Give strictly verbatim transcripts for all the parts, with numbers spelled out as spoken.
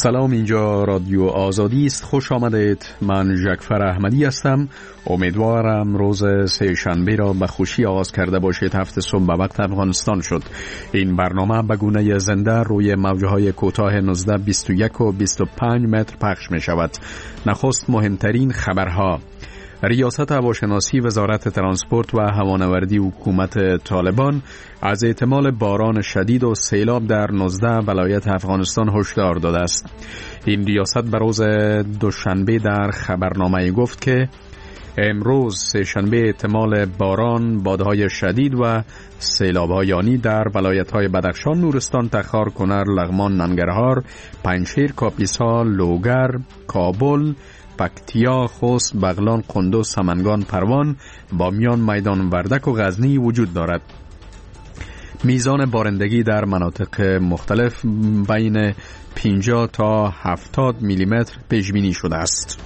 سلام، اینجا رادیو آزادی است. خوش آمدید. من ژکفر احمدی هستم. امیدوارم روز سه شنبه را به خوشی آغاز کرده باشید. هفته صبح به وقت افغانستان شد. این برنامه به گونه زنده روی موجهای کوتاه نوزده، بیست و یک و بیست و پنج متر پخش می شود. نخست مهمترین خبرها. ریاست هواشناسی وزارت ترانسپورت و هوانوردی حکومت طالبان از احتمال باران شدید و سیلاب در نوزده ولایت افغانستان هشدار داده است. این ریاست به روز دوشنبه در خبرنامه گفت که امروز سه شنبه احتمال باران، بادهای شدید و سیلاب‌های یانی در ولایت‌های بدخشان، نورستان، تخار، کنر، لغمان، ننگرهار، پنجشیر، کاپیسا، لوگر، کابل، پکتیا، خوست، بغلان، قندوز، سمنگان، پروان، بامیان، میدان وردک و غزنی وجود دارد. میزان بارندگی در مناطق مختلف بین پنجاه تا هفتاد میلی متر پیش بینی شده است.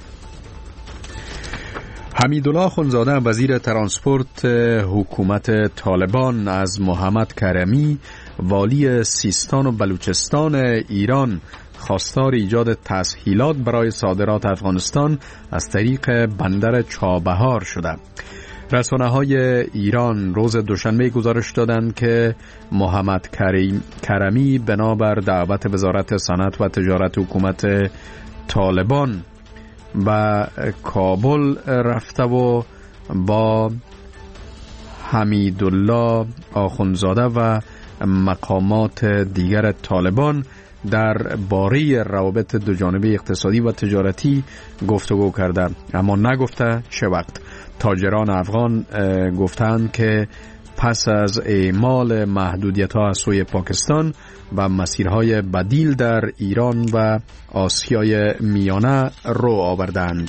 حمیدالله اخندزاده وزیر ترانسپورت حکومت طالبان از محمد کرمی والی سیستان و بلوچستان ایران خواستار ایجاد تسهیلات برای صادرات افغانستان از طریق بندر چابهار شده. رسانه‌های ایران روز دوشنبه گزارش دادند که محمد کرمی بنابر دعوت وزارت صنعت و تجارت حکومت طالبان به کابل رفته و با حمیدالله اخندزاده و مقامات دیگر طالبان در باره روابط دوجانبه اقتصادی و تجارتی گفتگو کرده، اما نگفته چه وقت. تاجران افغان گفتند که پس از اعمال محدودیت‌ها از سوی پاکستان و مسیرهای بدیل در ایران و آسیای میانه رو آوردند.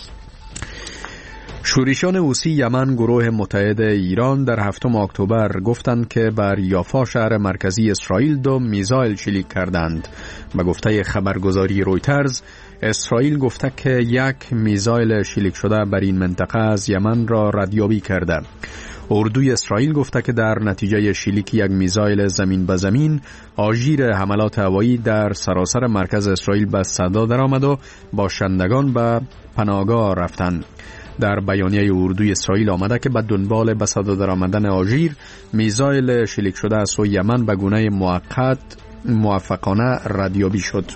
شورشیان حوثی یمن گروه متحد ایران در هفتم اکتبر گفتند که بر یافا شهر مرکزی اسرائیل دو میزایل شلیک کردند. به گفته خبرگزاری رویترز، اسرائیل گفته که یک میزایل شلیک شده بر این منطقه از یمن را ردیابی کرده. اردوی اسرائیل گفته که در نتیجه شلیک یک میزایل زمین به زمین، آژیر حملات هوایی در سراسر مرکز اسرائیل به صدا درآمد و باشندگان به پناهگاه رفتند. در بیانیه اردوی اسرائیل آمده که به دنبال به صدا درآمدن آژیر، میزایل شلیک شده از سوی یمن به گونه موقت موفقانه ردیابی شد.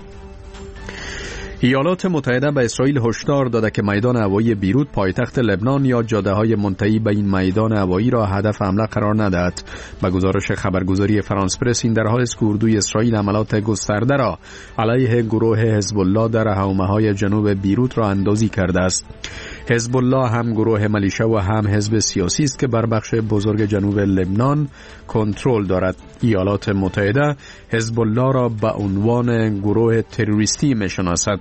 ایالات متحده به اسرائیل هشدار داده که میدان هوایی بیروت، پایتخت لبنان یا جاده‌های منتهی به این میدان هوایی را هدف حمله قرار ندهد. به گزارش خبرگزاری فرانس پرس، این در حالی است که اردوی اسرائیل عملات گسترده را علیه گروه حزب الله در حومه‌های جنوب بیروت را اندازی کرده است. حزب الله هم گروه ملیشه و هم حزب سیاسی است که بر بخش بزرگ جنوب لبنان کنترل دارد. ایالات متحده حزب الله را به عنوان گروه تروریستی می‌شناسد.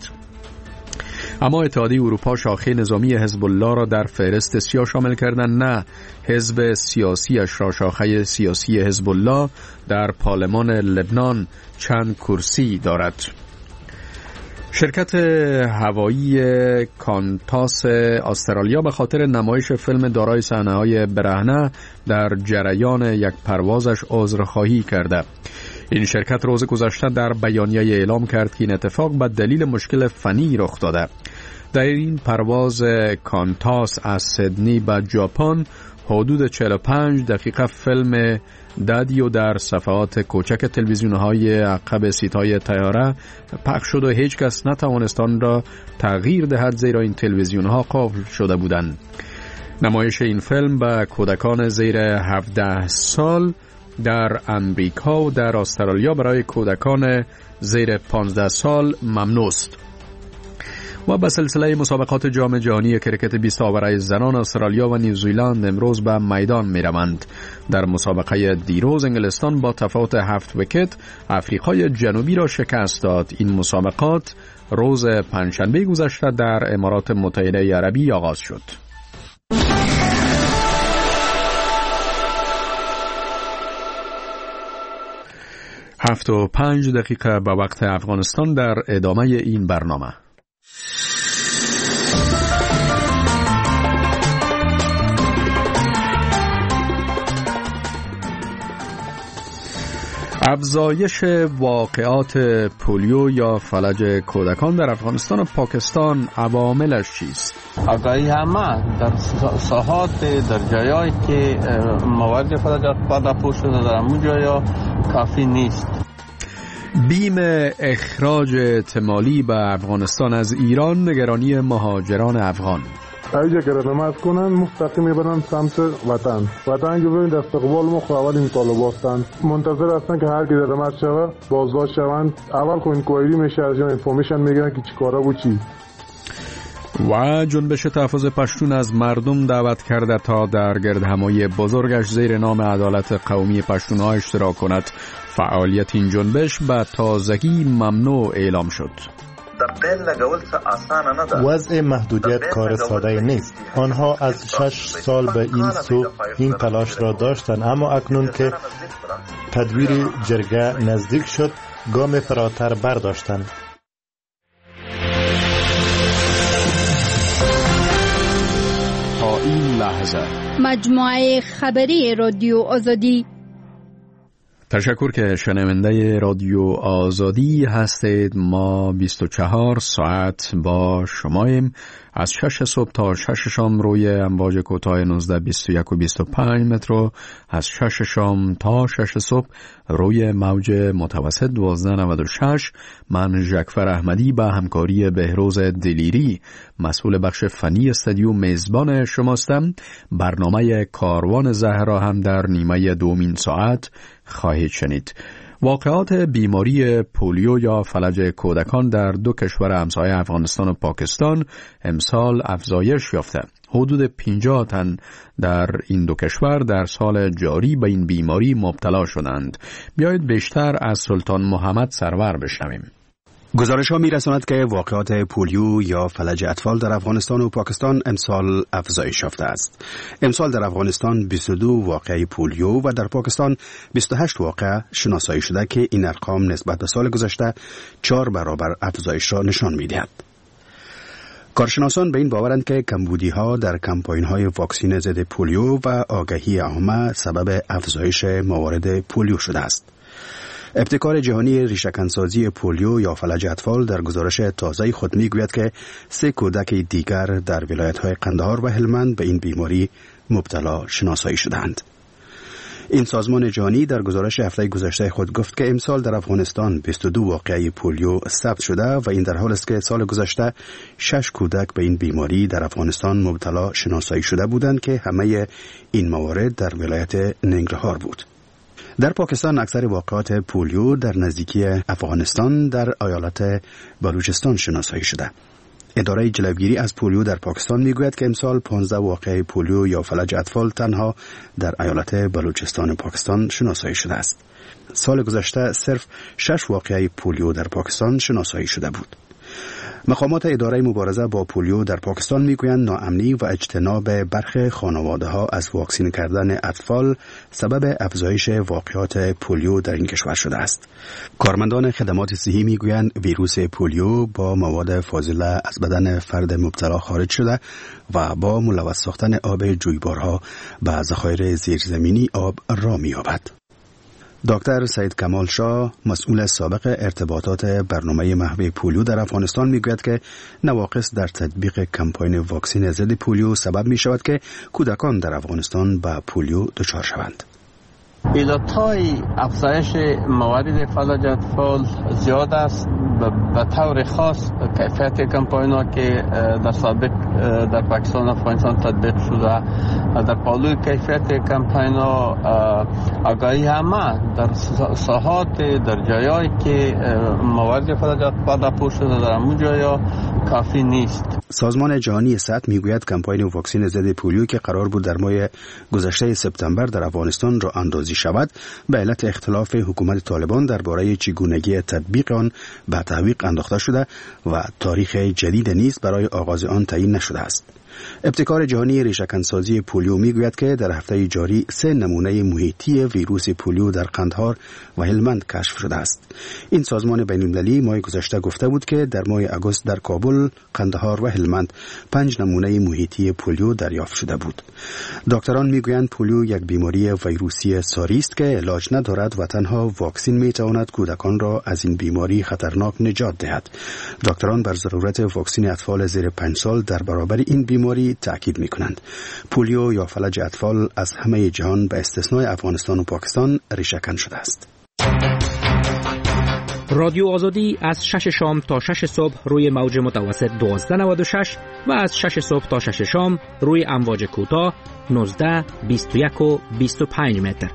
اما اتحادیه اروپا شاخه نظامی حزب الله را در فهرست سیاه شامل کردند. نه، حزب سیاسیش را شاخه سیاسی حزب الله در پارلمان لبنان چند کرسی دارد. شرکت هوایی کانتاس استرالیا به خاطر نمایش فیلم دارای صحنه‌های برهنه در جریان یک پروازش عذرخواهی کرده. این شرکت روز گذشته در بیانیه اعلام کرد که این اتفاق به دلیل مشکل فنی رخ داده. در این پرواز کانتاس از سیدنی به ژاپن حدود چهل و پنج دقیقه فیلم دادیو در صفحات کوچک تلویزیون‌های عقب سیت‌های طیاره پخش شد و هیچ کس نتوانست آن را تغییر دهد، زیرا این تلویزیون‌ها قفل شده بودند. نمایش این فیلم به کودکان زیر هفده سال در امریکا و در استرالیا برای کودکان زیر پانزده سال ممنوع است. و به سلسله مسابقات جام جهانی کرکت بیست آوره زنان، استرالیا و نیوزیلند امروز به میدان می روند. در مسابقه دیروز انگلستان با تفاوت هفت ویکت افریقای جنوبی را شکست داد. این مسابقات روز پنجشنبه گذشته در امارات متحده عربی آغاز شد. هفت و پنج دقیقه به وقت افغانستان در ادامه این برنامه. افزایش واقعات پولیو یا فلج کودکان در افغانستان و پاکستان عواملش چیست؟ آگاهی همه در ساحات در جایایی که موارد فلج پداپور شده در همون جایا کافی نیست. بیم اخراج احتمالی به افغانستان از ایران نگرانی مهاجران افغان. اینجا که نماز کنن مستقیم میبرن سمت وطن. وطن که ببینید استقبال ما خو اول این طالب هستند. منتظر هستن که هر کی در نماز شود بازداشت شوند. اول خو انکوایری میشه از یا انفورمیشن میگیرن که چی کارا بود چی. و جنبش تحفظ پشتون از مردم دعوت کرده تا در گردهمایی بزرگش زیر نام عدالت قومی پشتونها اشتراک کند. فعالیت این جنبش به تازگی ممنوع اعلام شد. وضع محدودیت کار ساده نیست. آنها از شش سال به این سو این تلاش را داشتند، اما اکنون که تدویر جرگه نزدیک شد گام فراتر برداشتند. تا این لحظه مجموعه خبری رادیو آزادی. تشکر که شنونده رادیو آزادی هستید. ما بیست و چهار ساعت با شماییم، از شش صبح تا شش شام روی امواج کوتاه نوزده بیست و یک و بیست و پنج متر و از شش شام تا شش صبح روی موج متوسط دوازده نود و شش. من ژکفر احمدی با همکاری بهروز دلیری مسئول بخش فنی استودیو میزبان شماستم. برنامه کاروان زهرا هم در نیمه دومین ساعت خواهید شنید. واقعات بیماری پولیو یا فلج کودکان در دو کشور همسایه افغانستان و پاکستان امسال افزایش یافته. حدود پنجاه تن در این دو کشور در سال جاری به این بیماری مبتلا شدند. بیایید بیشتر از سلطان محمد سرور بشنویم. گزارش ها می رساند که واقعات پولیو یا فلج اطفال در افغانستان و پاکستان امسال افزایش یافته است. امسال در افغانستان بیست و دو واقعه پولیو و در پاکستان بیست و هشت واقعه شناسایی شده که این ارقام نسبت به سال گذشته چهار برابر افزایش را نشان می دهد. کارشناسان به این باورند که کمبودی ها در کمپاین های واکسین ضد پولیو و آگاهی عامه سبب افزایش موارد پولیو شده است. ابتکار جهانی ریشه‌کنسازی پولیو یا فلج اطفال در گزارش تازه خود میگوید که سه کودک دیگر در ولایت‌های قندهار و هلمند به این بیماری مبتلا شناسایی شدند. این سازمان جهانی در گزارش هفته گذشته خود گفت که امسال در افغانستان بیست و دو واقعه پولیو ثبت شده و این در حالی است که سال گذشته شش کودک به این بیماری در افغانستان مبتلا شناسایی شده بودند که همه این موارد در ولایت ننگرهار بود. در پاکستان اکثر واقعات پولیو در نزدیکی افغانستان در ایالت بلوچستان شناسایی شده. اداره جلوگیری از پولیو در پاکستان میگوید که امسال پانزده واقعه پولیو یا فلج اطفال تنها در ایالت بلوچستان پاکستان شناسایی شده است. سال گذشته صرف شش واقعه پولیو در پاکستان شناسایی شده بود. مقامات اداره مبارزه با پولیو در پاکستان میگویند ناامنی و اجتناب برخی خانواده‌ها از واکسین کردن اطفال سبب افزایش واقعات پولیو در این کشور شده است. کارمندان خدمات صحی میگویند ویروس پولیو با مواد فاضله از بدن فرد مبتلا خارج شده و با ملوث ساختن آب جویبارها به ذخایر زیرزمینی آب را می‌یابد. دکتر سید کمال شاه مسئول سابق ارتباطات برنامه محو پولیو در افغانستان میگوید که نواقص در تطبیق کمپاین واکسین ضد پولیو سبب می شود که کودکان در افغانستان به پولیو دچار شوند. علتهای افزایش موارد فلج اطفال زیاد است. به طور خاص کیفیت کمپاین ها که در سابق در پاکستان و افغانستان تطبیق شده، در پالوی کیفیت کمپاین ها آگاهی همه در ساحات در جایایی که موارد فلج پداپور شده در همون جایا کافی نیست. سازمان جهانی صحت میگوید کمپاین واکسین ضد پولیو که قرار بود در ماه گذشته سپتامبر در افغانستان را اندازی شود به علت اختلاف حکومت طالبان درباره چگونگی تطبیق آن به تعویق انداخته شده و تاریخ جدید نیز برای آغاز آن تعیین نشده است. ابتکار جهانی ریشه‌کنسازی پولیو میگوید که در هفته جاری سه نمونه محیطی ویروس پولیو در قندهار و هلمند کشف شده است. این سازمان بین‌المللی ماه گذشته گفته بود که در ماه آگوست در کابل، قندهار و هلمند پنج نمونه محیطی پولیو دریافت شده بود. دکتران میگویند پولیو یک بیماری ویروسی ساری است که علاج ندارد و تنها واکسن میتواند کودکان را از این بیماری خطرناک نجات دهد. دکتران بر ضرورت واکسن اطفال زیر پنج سال در برابر این بیماری تاکید میکنند. پولیو یا فلج اطفال از همه جهان به استثنای افغانستان و پاکستان ریشه‌کن شده است. رادیو آزادی از شش شام تا شش صبح روی موج متوسط دوازده نود و شش و از شش صبح تا شش شام روی امواج کوتاه نوزده، بیست و یک و بیست و پنج متر.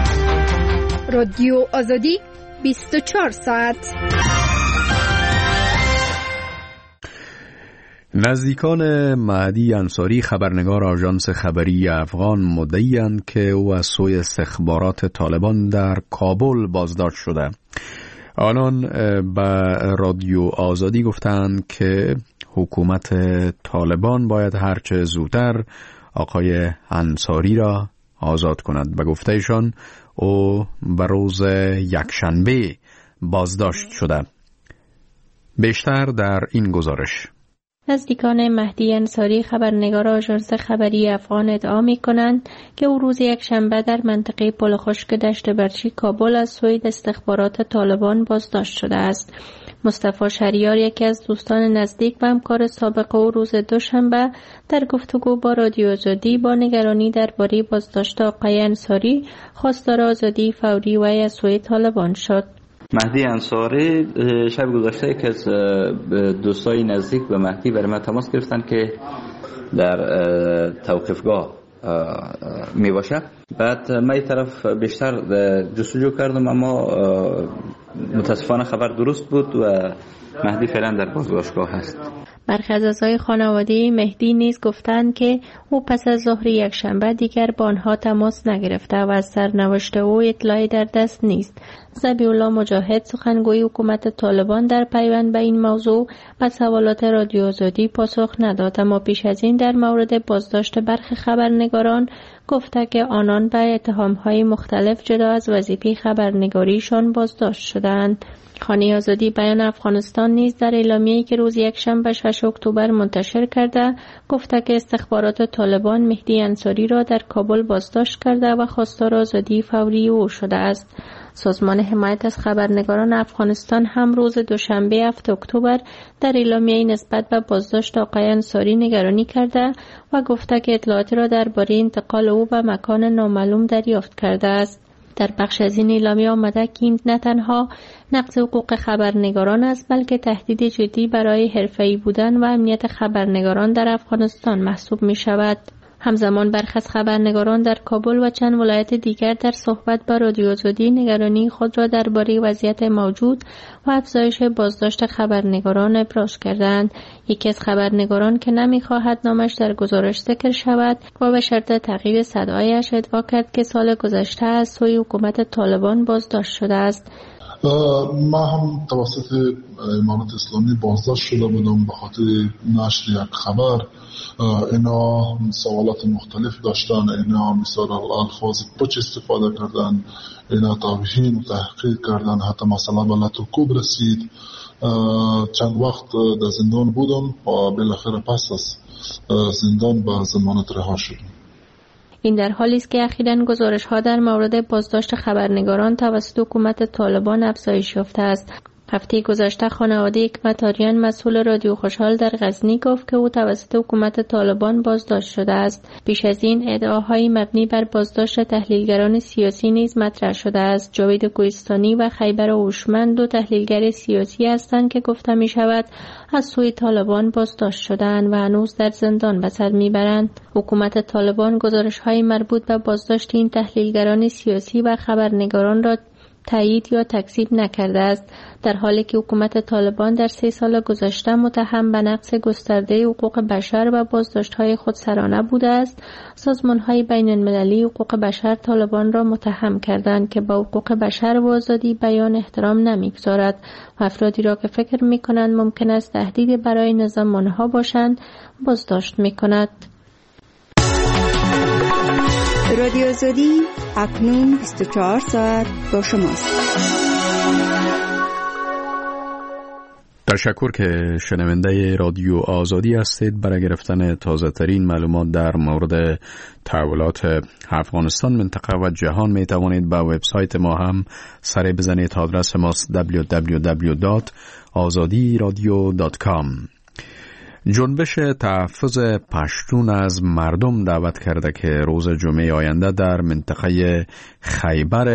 رادیو آزادی بیست و چهار ساعت. نزدیکان مهدی انصاری خبرنگار آژانس خبری افغان مدعی‌اند که او از سوی استخبارات طالبان در کابل بازداشت شده. آنان به رادیو آزادی گفتند که حکومت طالبان باید هرچه زودتر آقای انصاری را آزاد کند. به گفتهشان او به روز یکشنبه بازداشت شده. بیشتر در این گزارش. نزدیکان مهدی انصاری خبرنگار آژانس خبری افغان ادعا می‌کنند که او روز یکشنبه در منطقه پل خشک دشت برچی کابل از سوی استخبارات طالبان بازداشت شده است. مصطفی شهریار یکی از دوستان نزدیک و همکار سابق او روز دوشنبه در گفتگو با رادیو آزادی با نگرانی درباره بازداشت آقای انصاری خواستار آزادی فوری وی از سوی طالبان شد. مهدی انصاری شب گذشته یک از دوستای نزدیک به مهدی برای من تماس گرفتن که در توقیفگاه می باشه. بعد من این طرف بیشتر جستجو کردم اما متاسفانه خبر درست بود و مهدی فعلا در بازداشتگاه هست. برخی از اعضای خانواده مهدی نیز گفتند که او پس از ظهر یکشنبه دیگر با آنها تماس نگرفته و از سرنوشت او اطلاعی در دست نیست. ذبیح الله مجاهد سخنگوی حکومت طالبان در پیوند به این موضوع به سوالات رادیو آزادی پاسخ نداد، اما پیش از این در مورد بازداشت برخی خبرنگاران گفته که آنان به اتهام‌های مختلف جدا از وظیفه خبرنگاریشان بازداشت شدند. خانه آزادی بیان افغانستان نیز در اعلامیه‌ای که روز یکشنبه ششم اکتبر منتشر کرده گفته که استخبارات طالبان مهدی انصاری را در کابل بازداشت کرده و خواستار آزادی فوری او شده است. سازمان حمایت از خبرنگاران افغانستان هم روز دوشنبه هفتم اکتبر در اعلامیه‌ای نسبت به بازداشت آقای انصاری نگرانی کرده و گفته که اطلاعاتی را درباره انتقال او به مکان نامعلوم دریافت کرده است. در بخش از این اعلامیه آمده که این نه تنها نقض حقوق خبرنگاران است بلکه تهدید جدی برای حرفه‌ای بودن و امنیت خبرنگاران در افغانستان محسوب می شود. همزمان برخی از خبرنگاران در کابل و چند ولایت دیگر در صحبت با رادیو آزادی نگرانی خود را درباره وضعیت موجود و افزایش بازداشت خبرنگاران ابراز کردند. یکی از خبرنگاران که نمی‌خواهد نامش در گزارش ذکر شود و به شرط تغییر صدایش ادعا کرد که سال گذشته از سوی حکومت طالبان بازداشت شده است. ما هم توسط امارات اسلامی بازداشت شده بودم به خاطر نشر یک خبر. اینا سوالات مختلف داشتن، اینا مثال الفاظ پچ استفاده کردن، اینا توهین و تحقیر کردن، حتی مثلا به لطوکوب رسید. چند وقت در زندان بودم و بالاخره پس از زندان به ضمانت رها شدم. این در حالی است که اخیراً گزارش‌ها در مورد بازداشت خبرنگاران توسط حکومت طالبان افزایش یافته است. هفته گذشته خانواده حکمت آریان مسئول رادیو خوشحال در غزنی گفت که او توسط حکومت طالبان بازداشت شده است. پیش از این ادعاهای مبنی بر بازداشت تحلیلگران سیاسی نیز مطرح شده است. جاوید کوهستانی و خیبر هوشمند دو تحلیلگر سیاسی هستند که گفته می شود از سوی طالبان بازداشت شدند و هنوز در زندان به سر میبرند. حکومت طالبان گزارش‌های مربوط به بازداشت این تحلیلگران سیاسی و خبرنگاران را تایید یا تکذیب نکرده است، در حالی که حکومت طالبان در سه سال گذشته متهم به نقض گسترده حقوق بشر و بازداشت‌های خودسرانه بوده است. سازمان‌های بین‌المللی حقوق بشر طالبان را متهم کردند که به حقوق بشر و آزادی بیان احترام نمی‌گذارد و افرادی را که فکر می‌کنند ممکن است تهدید برای نظام آنها باشند بازداشت می‌کند. رادیو آزادی اکنون بیست و چهار ساعت با شماست. تشکر که شنونده رادیو آزادی هستید. برای گرفتن تازه ترین معلومات در مورد تحولات افغانستان، منطقه و جهان می توانید به وبسایت ما هم سر بزنید. آدرس ماست دبلیو دبلیو دبلیو دات آزادی رادیو دات کام. جنبش تحفظ پشتون از مردم دعوت کرده که روز جمعه آینده در منطقه خیبر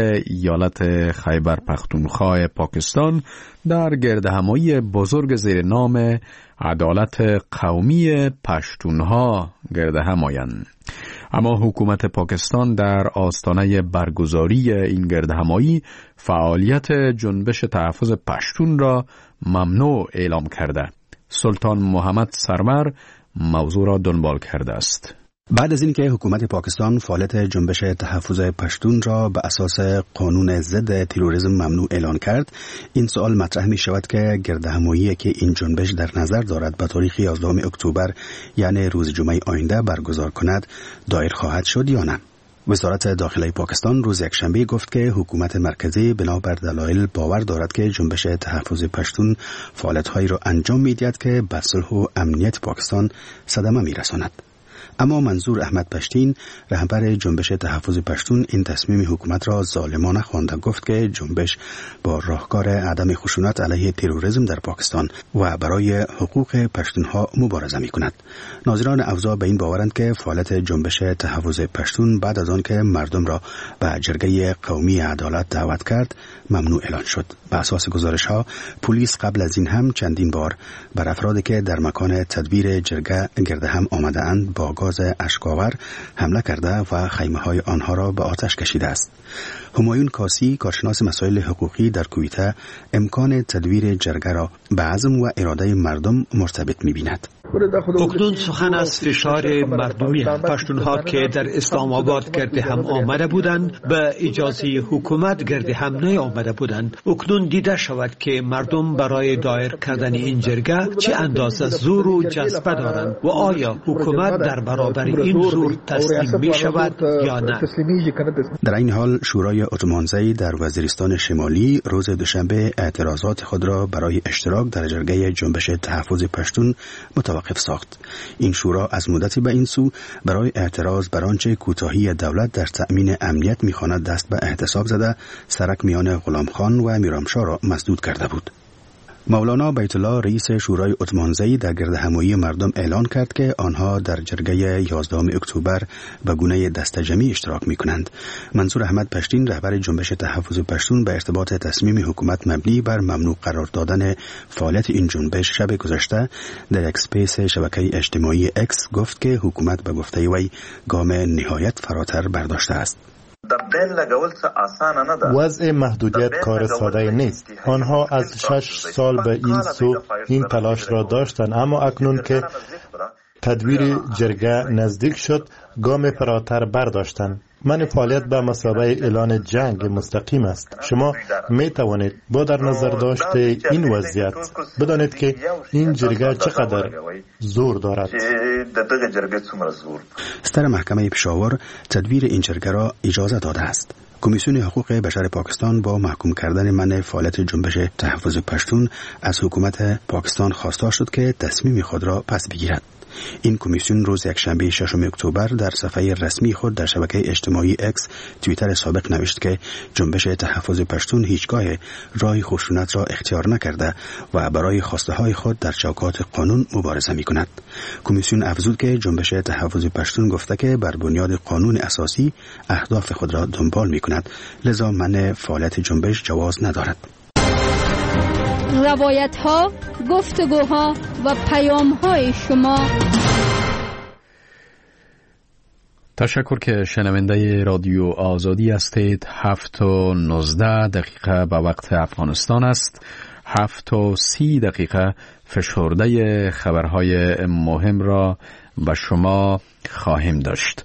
ایالت خیبر پختونخوا پاکستان در گردهمایی بزرگ زیر نام عدالت قومی پشتونها گردهم آیند. اما حکومت پاکستان در آستانه برگزاری این گردهمایی فعالیت جنبش تحفظ پشتون را ممنوع اعلام کرده. سلطان محمد سرور موضوع را دنبال کرده است. بعد از اینکه حکومت پاکستان فعالیت جنبش تحفظ پشتون را به اساس قانون ضد تروریسم ممنوع اعلان کرد، این سوال مطرح می شود که گردهمایی که این جنبش در نظر دارد به تاریخ یازدهم اکتبر یعنی روز جمعه آینده برگزار کند دایر خواهد شد یا نه. وزارت داخلی پاکستان روز یکشنبه گفت که حکومت مرکزی بنابر دلایل باور دارد که جنبش تحفظ پشتون فعالیت‌هایی را انجام می‌دهد که بر صلح و امنیت پاکستان صدمه می‌رساند. اما منظور احمد پشتین، رهبر جنبش تحفظ پشتون، این تصمیم حکومت را ظالمانه خوانده. گفت که جنبش با راهکار عدم خشونت علیه تروریسم در پاکستان و برای حقوق پشتونها مبارزه می‌کند. ناظران اوضاع به این باورند که فعالیت جنبش تحفظ پشتون بعد از آن که مردم را به جرگه قومی عدالت دعوت کرد ممنوع اعلان شد. به اساس گزارش‌ها پلیس قبل از این هم چندین بار بر افرادی که در مکان تدبیر جرگه گردهم آمده‌اند با گاز اشک‌آور حمله کرده و خیمه‌های آنها را به آتش کشیده است. همایون کاسی، کارشناس مسائل حقوقی در کویته، امکان تدویر جرگه را به عزم و اراده مردم مرتبط می‌بیند. اکنون سخن از فشار مردمی پشتونها که در اسلام آباد گرده هم آمده بودند به اجازه حکومت گرده هم نیامده بودند. اکنون دیده شود که مردم برای دایر کردن این جرگه چه اندازه زور و جذبه دارند و آیا حکومت در برابر این زور تسلیم می شود یا نه. در این حال شورای اتمانزی در وزیرستان شمالی روز دوشنبه اعتراضات خود را برای اشتراک در جرگه جنبش تحفظ پشتون متوقف ساخت. این شورا از مدتی به این سو برای اعتراض بر آنچه کوتاهی دولت در تأمین امنیت می‌خواند دست به احتساب زده، سرک میان غلامخان و میرامشاه را مسدود کرده بود. مولانا بیت الله رئیس شورای اتمانزی در گردهمایی مردم اعلان کرد که آنها در جرگه یازدهم اکتبر به گونه دسته‌جمعی اشتراک می‌کنند. منصور احمد پشتین، رهبر جنبش تحفظ پشتون، به ارتباط تصمیم حکومت مبنی بر ممنوع قرار دادن فعالیت این جنبش شب گذشته در یک اسپیس شبکه اجتماعی اکس گفت که حکومت به گفته وی گام نهایت فراتر برداشته است. وضع محدودیت کار ساده نیست. آنها از شش سال به این سو این تلاش را داشتند، اما اکنون که تدویر جرگه نزدیک شد گام فراتر برداشتند. من فعالیت به مثابه اعلان جنگ مستقیم است. شما می توانید با در نظر داشته این وضعیت بدانید که این جرگه چقدر زور دارد. ستر محکمه پشاور تدویر این جرگه را اجازه داده است. کمیسیون حقوق بشر پاکستان با محکوم کردن منع فعالیت جنبش تحفظ پشتون از حکومت پاکستان خواستار شد که تصمیم خود را پس بگیرد. این کمیسیون روز یکشنبه ششم اکتبر در صفحه رسمی خود در شبکه اجتماعی اکس توییتر سابق نوشت که جنبش تحفظ پشتون هیچگاه راه خشونت را اختیار نکرده و برای خواسته های خود در چوکات قانون مبارزه می کند. کمیسیون افزود که جنبش تحفظ پشتون گفته که بر بنیاد قانون اساسی اهداف خود را دنبال می کند، لذا منع فعالیت جنبش جواز ندارد. روایت ها، گفتگوها و پیام های شما. تشکر که شنونده رادیو آزادی هستید. هفت و نوزده دقیقه به وقت افغانستان است. هفت و سی دقیقه فشرده خبرهای مهم را به شما خواهیم داشت.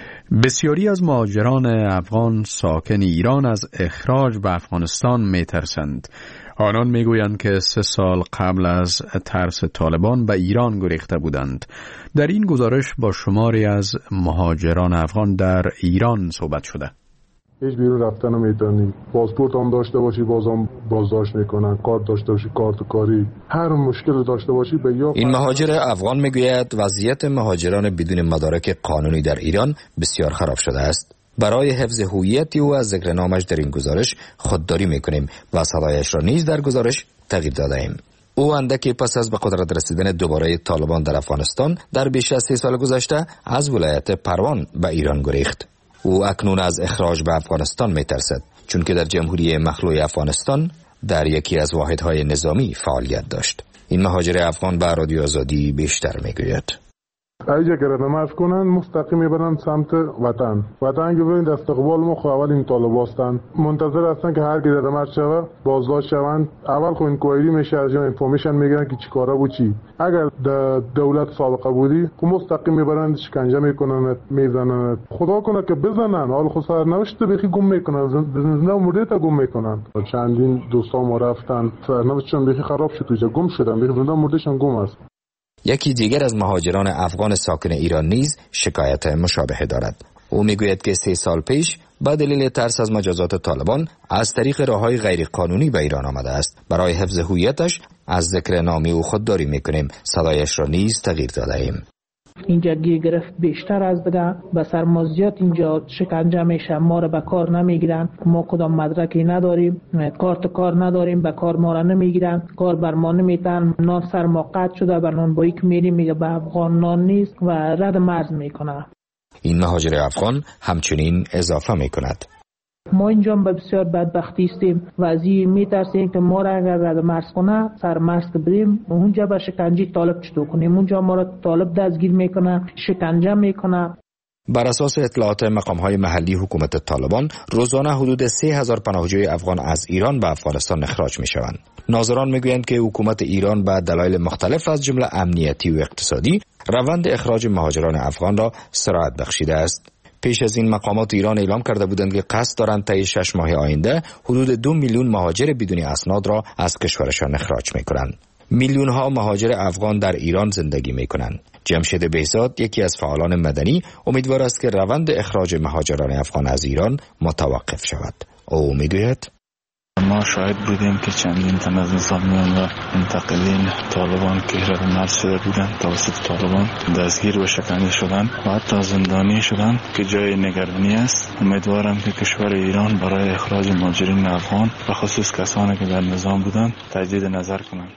بسیاری از مهاجران افغان ساکن ایران از اخراج به افغانستان می ترسند. آنان می گویند که سه سال قبل از ترس طالبان به ایران گریخته بودند. در این گزارش با شماری از مهاجران افغان در ایران صحبت شده. هیچ بیرون رفتن نمیتونی، پاسپورت هم داشته باشی بازم بازداشت میکنن، کارت داشته باشی کارت کاری، هر مشکل داشته باشی به یا این مهاجر افغان میگوید وضعیت مهاجران بدون مدارک قانونی در ایران بسیار خراب شده است. برای حفظ هویت او از ذکر نامش در این گزارش خودداری میکنیم و صدایش را نیز در گزارش تغییر داده ایم. او اندکی پس از به قدرت رسیدن دوباره طالبان در افغانستان در بیش از سه سال گذشته از ولایت پروان به ایران گریخت. او اکنون از اخراج به افغانستان می ترسد چون که در جمهوری مخلوع افغانستان در یکی از واحدهای نظامی فعالیت داشت. این مهاجر افغان به رادیو آزادی بیشتر می گوید. ایجا که نماز کنن مستقیم میبرن سمت وطن وطن که ببینید استقبال ما خو اول این طالب هستن منتظر هستن که هر کی در مرد شوه بازداشت شوند. اول خو انکوایری میشه از اینفورمیشن میگیرن که چی کاره بود چی. اگر دولت سابقه بودی خو مستقیم میبرن شکنجه میکنن میزنن. خدا کنه که بزنن حال خو سرنوشت بخی گم میکنن زنده مرده تا گم میکنن. چندین دوستا ما رفتن سرنوشتشون بخی خراب شد توجا گم شدن بخی زنده مردهشون گم است. یکی دیگر از مهاجران افغان ساکن ایران نیز شکایت مشابه دارد. او میگوید که سه سال پیش با دلیل ترس از مجازات طالبان از طریق راههای غیرقانونی به ایران آمده است. برای حفظ هویتش از ذکر نامی او خودداری میکنیم. صدایش را نیز تغییر داده ایم. اینجا گیر گرفت بیشتر از بده، به سرمازیات اینجا شکنجه میشه، ما رو به کار نمیگیرن، ما کدام مدرکی نداریم، کارت کار نداریم، به کار ما رو نمیگیرن، کار بر ما نمیتن، نان سر ما قطع شده، بر نان بایی که میریم میگه به افغان نان نیست و رد مرز میکنه. این مهاجر افغان همچنین اضافه میکند ما اینجا به بسیار بدبختی استیم و از این میترسیم که ما را اگر رد مرز کنه سر مرز که بریم اونجا به شکنجه طالب چطور کنیم. اونجا ما را طالب دستگیر میکنه، شکنجه میکنه. بر اساس اطلاعات مقام‌های محلی حکومت طالبان روزانه حدود سه هزار پناهجوی افغان از ایران به افغانستان اخراج میشوند. ناظران میگویند که حکومت ایران به دلایل مختلف از جمله امنیتی و اقتصادی روند اخراج مهاجران افغان را سرعت بخشیده است. پیش از این مقامات ایران اعلام کرده بودند که قصد دارند طی شش ماه آینده حدود دو میلیون مهاجر بدون اسناد را از کشورشان اخراج میکنند. میلیون ها مهاجر افغان در ایران زندگی میکنند. جمشید بهزاد یکی از فعالان مدنی امیدوار است که روند اخراج مهاجران افغان از ایران متوقف شود. او میگوید ما شاهد بودیم که چندین تن از نظامیان و منتقلین طالبان که رد مرز شده بودند توسط طالبان دستگیر و شکنجه شدند و حتی زندانی شدند که جای نگرانی است. امیدوارم که کشور ایران برای اخراج مهاجرین افغان و خصوص کسانی که در نظام بودند تجدید نظر کنند.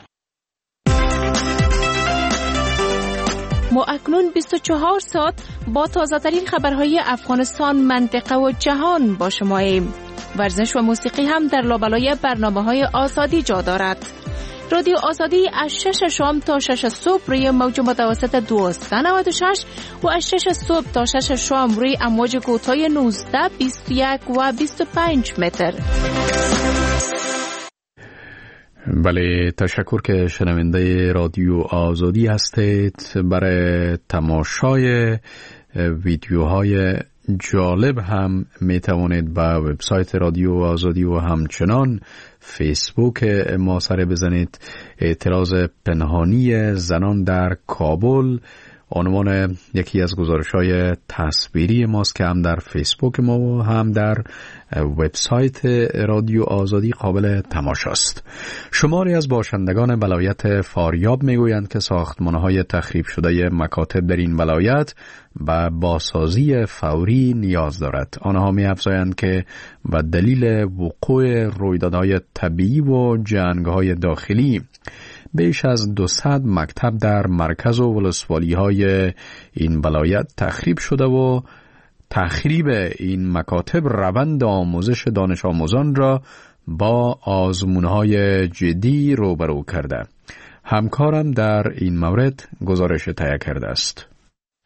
ما اکنون بیست و چهار ساعت با تازه ترین خبرهای افغانستان، منطقه و جهان با شماییم. ورزش و موسیقی هم در لابلای برنامه‌های آزادی جا دارد. رادیو آزادی از شش شام تا شش صبح روی موج متوسط دویست و نود و شش و از شش صبح تا شش شام روی امواج کوتاه نوزده، بیست و یک و بیست و پنج متر. بله، تشکر که شنونده رادیو آزادی هستید. برای تماشای ویدیوهای جالب هم می توانید به وبسایت رادیو آزادی و همچنان فیسبوک ما سر بزنید. اعتراض پنهانی زنان در کابل عنوان یکی از گزارش‌های تصویری ماست که هم در فیسبوک ما و هم در وبسایت رادیو آزادی قابل تماشاست. شماری از باشندگان ولایت فاریاب میگویند که ساختمان‌های تخریب شده مکاتب در این ولایت به بازسازی فوری نیاز دارد. آنها می‌افزایند که به دلیل وقوع رویدادهای طبیعی و جنگ‌های داخلی بیش از دویست مکتب در مرکز و ولسوالی‌های این ولایت تخریب شده و تخریب این مکاتب روند آموزش دانش آموزان را با آزمون‌های جدی روبرو کرده. همکارم در این مورد گزارش تهیه کرده است.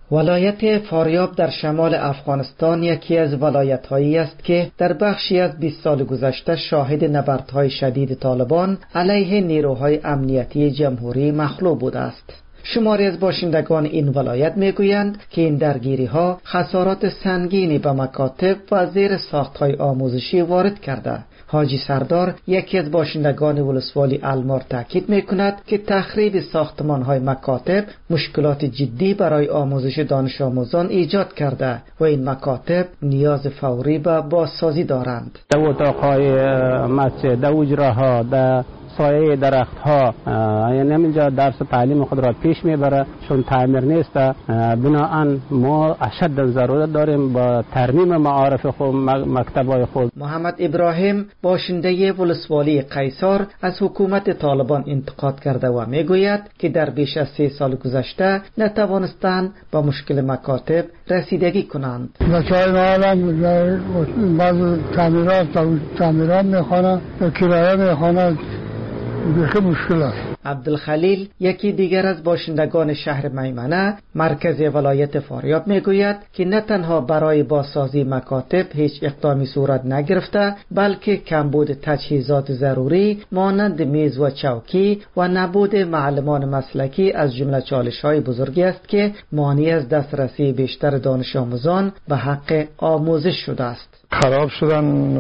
ولایت فاریاب در شمال افغانستان یکی از ولایت‌هایی است که در بخشی از بیست سال گذشته شاهد نبردهای شدید طالبان علیه نیروهای امنیتی جمهوری مخلوع بوده است. شماری از باشندگان این ولایت میگویند که این درگیری‌ها خسارات سنگینی به مکاتب و زیر ساخت‌های آموزشی وارد کرده. حاجی سردار یکی از باشندگان ولسوالی المار تاکید میکند که تخریب ساختمان‌های مکاتب مشکلات جدی برای آموزش دانش آموزان ایجاد کرده و این مکاتب نیاز فوری به بازسازی دارند. در اتاق‌های مسجد، در اجراها، در سایه درخت ها، یعنی اینجا درس تعلیم خود را پیش میبره چون تعمیر نیست. بنابراین ما اشد ضرورت داریم با ترمیم معارف خود، مکتب‌های خود. محمد ابراهیم باشنده ولسوالی قیصر از حکومت طالبان انتقاد کرده و میگوید که در بیش از سه سال گذشته نتوانستند با مشکل مکاتب رسیدگی کنند. بچه‌های ما الان بعض تعمیرات تعمیرات میخوانند، کرایه میخوانند، بیخی مشکل است. عبدالخلیل یکی دیگر از باشندگان شهر میمنه مرکز ولایت فاریاب میگوید که نه تنها برای بازسازی مکاتب هیچ اقدامی صورت نگرفته، بلکه کمبود تجهیزات ضروری مانند میز و چوکی و نبود معلمان مسلکی از جمله چالش‌های بزرگی است که مانع از دسترسی بیشتر دانش آموزان به حق آموزش شده است. خراب شدن،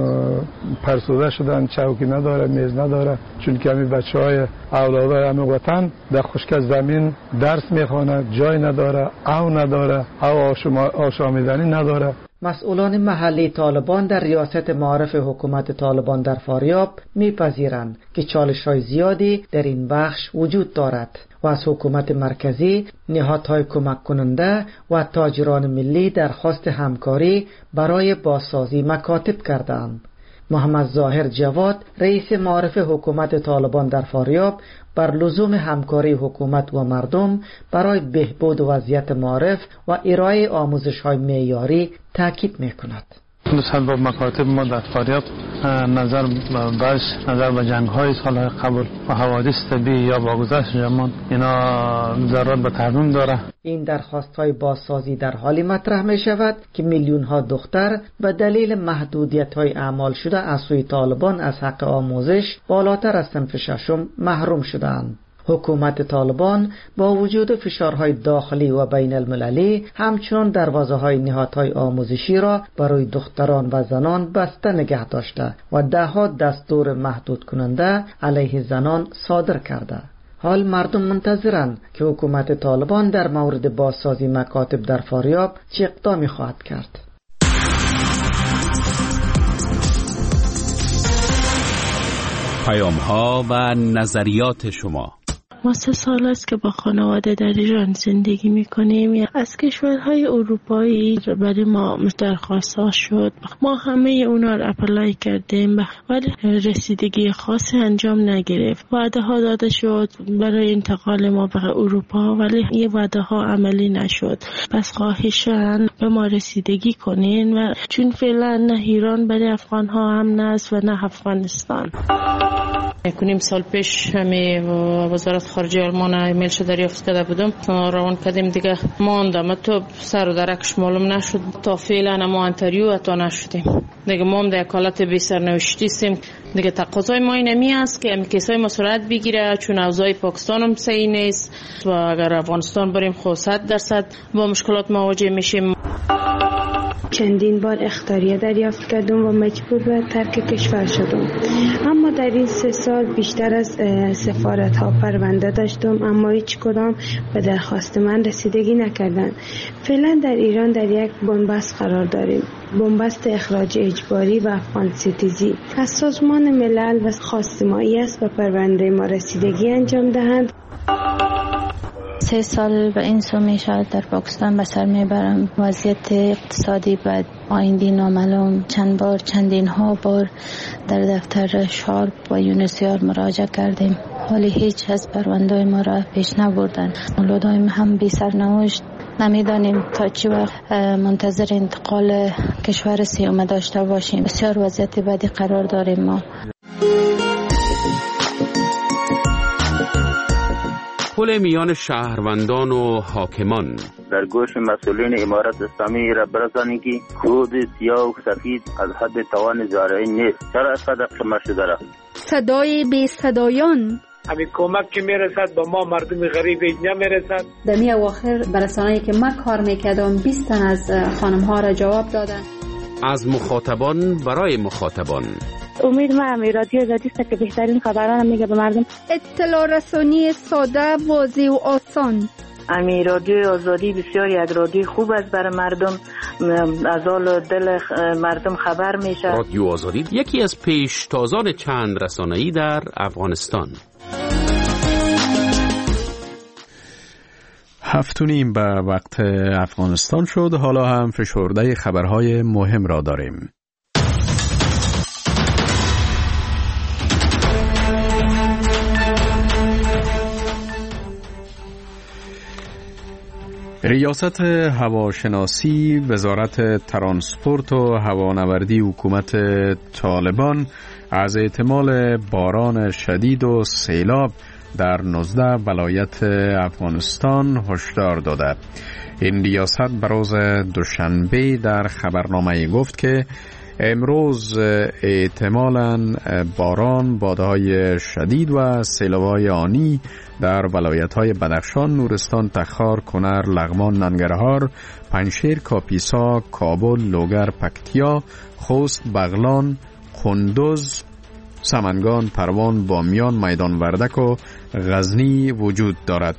پرسوده شدن، چوکی نداره، میز نداره، چون که همین بچه‌های اولادای همین وطن در خشک زمین درس میخوانه، جای نداره، او نداره، او آشامیدنی نداره. مسئولان محلی طالبان در ریاست معارف حکومت طالبان در فاریاب میپذیرند که چالش‌های زیادی در این بخش وجود دارد و از حکومت مرکزی، نهادهای کمک کننده و تاجران ملی درخواست همکاری برای بازسازی مکاتب کردند. محمد ظاهر جواد رئیس معارف حکومت طالبان در فاریاب بر لزوم همکاری حکومت و مردم برای بهبود وضعیت معارف و ارائه آموزش‌های معیاری تاکید می‌کند. نسبت به مکاتب ما در فاریاب نظر باش نظر به جنگ‌های سال قبل و حوادث طبیعی یا با گذشت زمان اینا ضرورت به ترمیم داره. این درخواست‌های بازسازی در حالی مطرح می‌شود که میلیون‌ها دختر به دلیل محدودیت‌های اعمال شده از سوی طالبان از حق آموزش بالاتر از صنف ششم محروم شدند. حکومت طالبان با وجود فشارهای داخلی و بین المللی همچون دروازه‌های نهادهای آموزشی را برای دختران و زنان بسته نگه داشته و ده‌ها دستور محدود کننده علیه زنان صادر کرده. حال مردم منتظرند که حکومت طالبان در مورد بازسازی مکاتب در فاریاب چه اقدامی خواهد کرد. پیام‌ها و نظریات شما. ما سه سال است که با خانواده در ایران زندگی میکنیم. از کشورهای اروپایی برای ما درخواست ها شد، ما همه اونا رو اپلای کردیم ولی رسیدگی خاصی انجام نگرفت. وعده ها داده شد برای انتقال ما به اروپا ولی این وعده ها عملی نشد. پس خواهشاً به ما رسیدگی کنین و چون فعلا نه ایران برای افغان ها هم است و نه افغانستان. کنیم سال پیش همی وزارت خارجه آلمان ایمیل شده دریافت کرده بودم، روان کردیم دیگه ماندم تو سر و درکش معلوم نشد تا فعلا ما انتریو اتا نشدیم دیگه. ما هم در حالت بی سرنوشتی هستیم دیگه. تقاضای ما اینمی است که امی کیسای ما سرعت بگیره چون اوضاع پاکستان هم صحیح نیست و اگر افغانستان بریم خود صد درصد با مشکلات مواجه میشیم. چندین بار اخطاریه دریافت کردم و مجبور به ترک کشور شدم، اما در این سه سال بیشتر از سفارت ها پرونده داشتم اما هیچ کدام به درخواست من رسیدگی نکردند. فعلا در ایران در یک بنبست قرار داریم، بنبست اخراج اجباری و افغان ستیزی. از سازمان ملل و خواستمایی است و پرونده ما رسیدگی انجام دهند. سه سال به این سو می شود در پاکستان به سر می برم. وضعیت اقتصادی بد، آیندی نامعلوم. چند بار چندین ها بار در دفتر شارپ و یونسیار مراجعه کردیم ولی هیچ از پرونده ما را پیش نبردن. اولادایم هم بی سرنوشت. نمیدانیم تا چی وقت منتظر انتقال کشور سیومه داشته باشیم. بسیار وضعیت بدی قرار داریم ما. پل میان شهروندان و حاکمان. در گوش مسئولین امارت اسلامی را برسانید که کود سیاه و سفید از حد توان زارعین نیست. چرا اسقدر شما شده را؟ صدای بی صدایان. همین کمک که میرسد با ما مردم غریب اینجا میرسد. دمی اواخر برسانه‌ای که من کار میکردم بیست تن از خانم ها را جواب دادن. از مخاطبان برای مخاطبان. امید ما می رادیو زدی است که بهترین خبران میگه به مردم. اطلاع رسانی ساده، واضح و آسان. امی رادیو آزادی بسیاری از رادیو خوب است برای مردم، از حال دل مردم خبر میشه. رادیو آزادی یکی از پیشتازان چند رسانه‌ای در افغانستان. هفت و نیم به وقت افغانستان شد. حالا هم فشرده خبرهای مهم را داریم. ریاست هواشناسی، وزارت ترانسپورت و هوانوردی حکومت طالبان از احتمال باران شدید و سیلاب در نوزده ولایت افغانستان هشدار داده. این ریاست بر روز دوشنبه در خبرنامه گفت که امروز احتمالاً باران، بادهای شدید و سیلاب‌های آنی در ولایت‌های بدخشان، نورستان، تخار، کنر، لغمان، ننگرهار، پنجشیر، کاپیسا، کابل، لوگر، پکتیا، خوست، بغلان، قندوز، سمنگان، پروان، بامیان، میدان وردک و غزنی وجود دارد.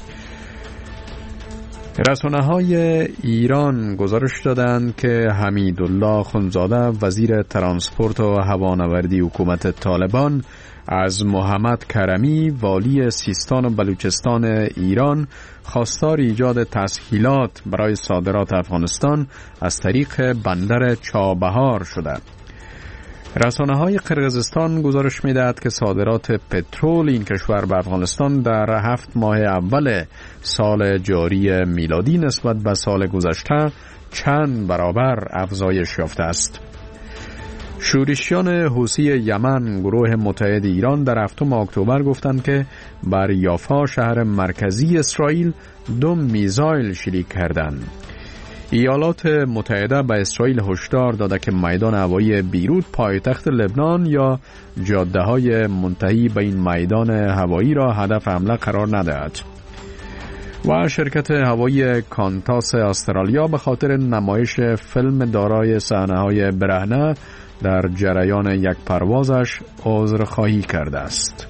رسانه‌های ایران گزارش دادند که حمیدالله خونزاده، وزیر ترانسپورت و هوانوردی حکومت طالبان، از محمد کرمی، والی سیستان و بلوچستان ایران، خواستار ایجاد تسهیلات برای صادرات افغانستان از طریق بندر چابهار شده. رسانه‌های قرقیزستان گزارش می‌دهد که صادرات پترول این کشور به افغانستان در هفت ماه اول سال جاری میلادی نسبت به سال گذشته چند برابر افزایش یافته است. شورشیان حوثی یمن، گروه متحد ایران، در هفتم اکتبر گفتند که بر یافا، شهر مرکزی اسرائیل، دو میزایل شلیک کردند. ایالات متحده به اسرائیل هشدار داده که میدان هوایی بیروت، پایتخت لبنان، یا جاده‌های منتهی به این میدان هوایی را هدف حمله قرار ندهد. و شرکت هوایی کانتاس استرالیا به خاطر نمایش فیلم دارای صحنه‌های برهنه در جریان یک پروازش عذرخواهی کرده است.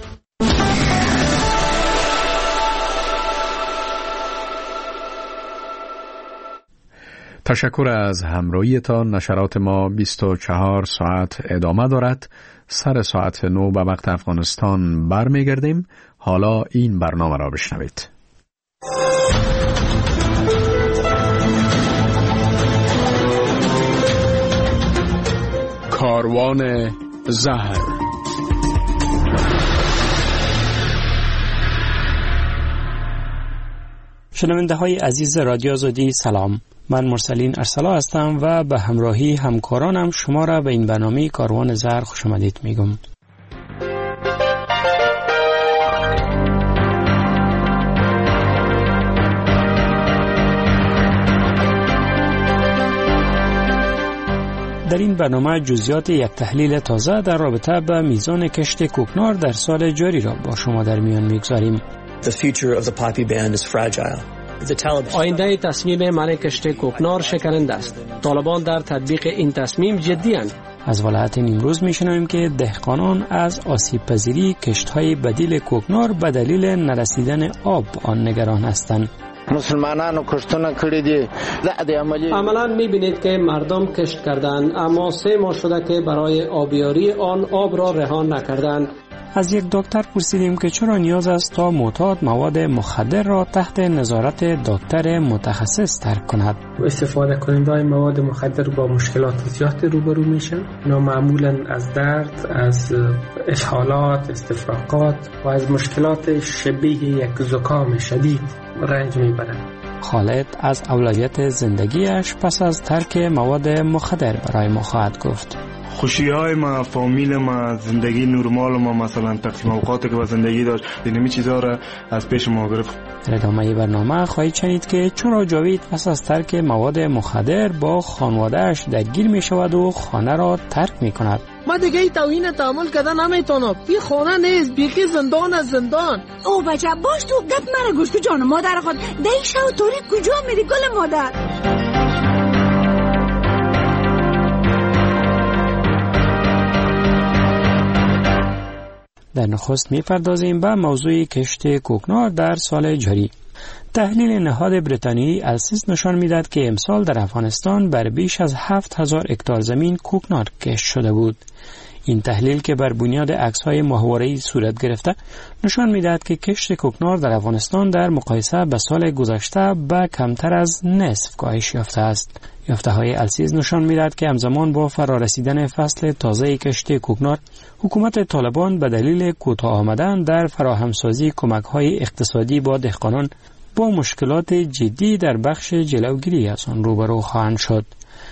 تشکر از همراهیتان. نشرات ما بیست و چهار ساعت ادامه دارد. سر ساعت نو به وقت افغانستان برمیگردیم. حالا این برنامه را بشنوید. کاروان زهر. شنونده های عزیز رادیو آزادی، سلام. من مرسلین ارسلا هستم و به همراهی همکارانم شما را به این برنامه کاروان زهر خوش آمدید میگم. در این برنامه جزئیات یک تحلیل تازه در رابطه با میزان کشت کوکنار در سال جاری را با شما در میان میگذاریم. The future of the poppy band is fragile. آینده تصمیم منع کشت کوکنار شکننده است. طالبان در تطبیق این تصمیم جدی اند. از ولایت نیمروز میشنویم که دهقانان از آسیب پذیری کشت‌های بدیل کوکنار به دلیل نرسیدن آب آن نگران هستند. مسلمانانو کشتونه کړی دي. عملاً می‌بینید که مردم کشت کردند، اما سه ماه شده که برای آبیاری آن آب را رها نکردند. از یک دکتر پرسیدیم که چرا نیاز است تا معتاد مواد مخدر را تحت نظارت دکتر متخصص ترک کند. استفاده کنندگان مواد مخدر با مشکلات زیادی روبرو میشن. اینا معمولاً از درد، از اسهالات، استفراغات و از مشکلات شبیه یک زکام شدید رنج میبرند. خالد از اولویت زندگیش پس از ترک مواد مخدر برای ما خواهد گفت. خوشی های ما، فامیل ما، زندگی نرمال ما، مثلا تقسیم اوقاتی که با زندگی داشت، اینمی چیزا را از پیش ما گرفت. در ادامه برنامه خواهید شنید که چرا جاوید پس از ترک مواد مخدر با خانواده‌اش درگیر می شود و خانه را ترک می کند. ما دیگه ای توهین تحمل کردن نمیتونم. بی خانه نیست، بیخی زندان از زندان. او بچه باش تو گپ مرا گوش کو جان مادر خود. دایی شو توری کجا میری گل مادر؟ در نخست می‌پردازیم به موضوع کشت کوکنار در سال جاری. تحلیل نهاد بریتانیایی السیس نشان می‌دهد که امسال در افغانستان بر بیش از هفت هزار هکتار زمین کوکنار کشت شده بود. این تحلیل که بر بنیاد عکس‌های ماهواره‌ای صورت گرفته نشان می‌دهد که کشت کوکنار در افغانستان در مقایسه با سال گذشته به کمتر از نصف کاهش یافته است. یافته‌های السیز نشان می‌دهد که همزمان با فرارسیدن فصل تازه کشت کوکنار، حکومت طالبان به دلیل کوتاه آمدن در فراهمسازی کمک‌های اقتصادی با دهقانان با مشکلات جدی در بخش جلوگیری از آن روبرو خواهند شد.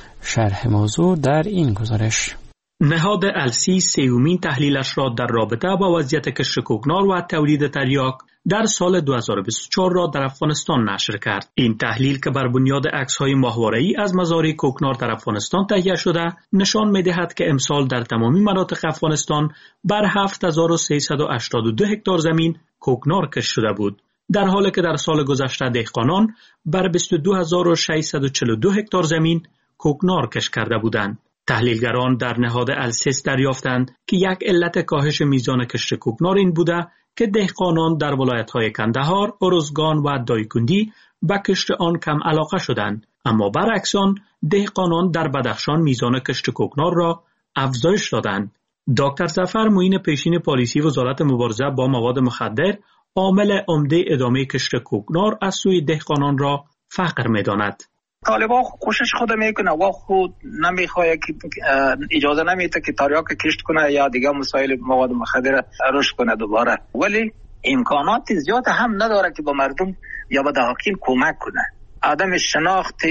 شرح موضوع در این گزارش. نهاد السی سیومین تحلیلش را در رابطه با وضعیت کشت کوکنار و تولید تریاک در سال دو هزار و بیست و چهار را در افغانستان نشر کرد. این تحلیل که بر بنیاد عکس‌های ماهواره‌ای از مزارع کوکنار در افغانستان تهیه شده، نشان می‌دهد که امسال در تمامی مناطق افغانستان بر هفت هزار و سیصد و هشتاد و دو هکتار زمین کوکنار کشت شده بود، در حالی که در سال گذشته دهقانان بر بیست و دو هزار و ششصد و چهل و دو هکتار زمین کوکنار کشت کرده بودند. تحلیلگران در نهاد السیس دریافتند که یک علت کاهش میزان کشت کوکنار این بوده که دهقانان در ولایت‌های کندهار، ارزگان و دایکندی به کشت آن کم علاقه شدند، اما برعکس آن دهقانان در بدخشان میزان کشت کوکنار را افزایش دادند. دکتر ظفر معین پیشین پالیسی وزارت مبارزه با مواد مخدر عامل عمده ادامه کشت کوکنار از سوی دهقانان را فقر می‌داند. طالبان کوشش خود میکنه و خود نمیخواد که اجازه نمیده که تریاک کشت کنه یا دیگه مسائل مواد مخدر رشد کنه دوباره، ولی امکانات زیاد هم نداره که با مردم یا با دهقان کمک کنه. عدم شناخت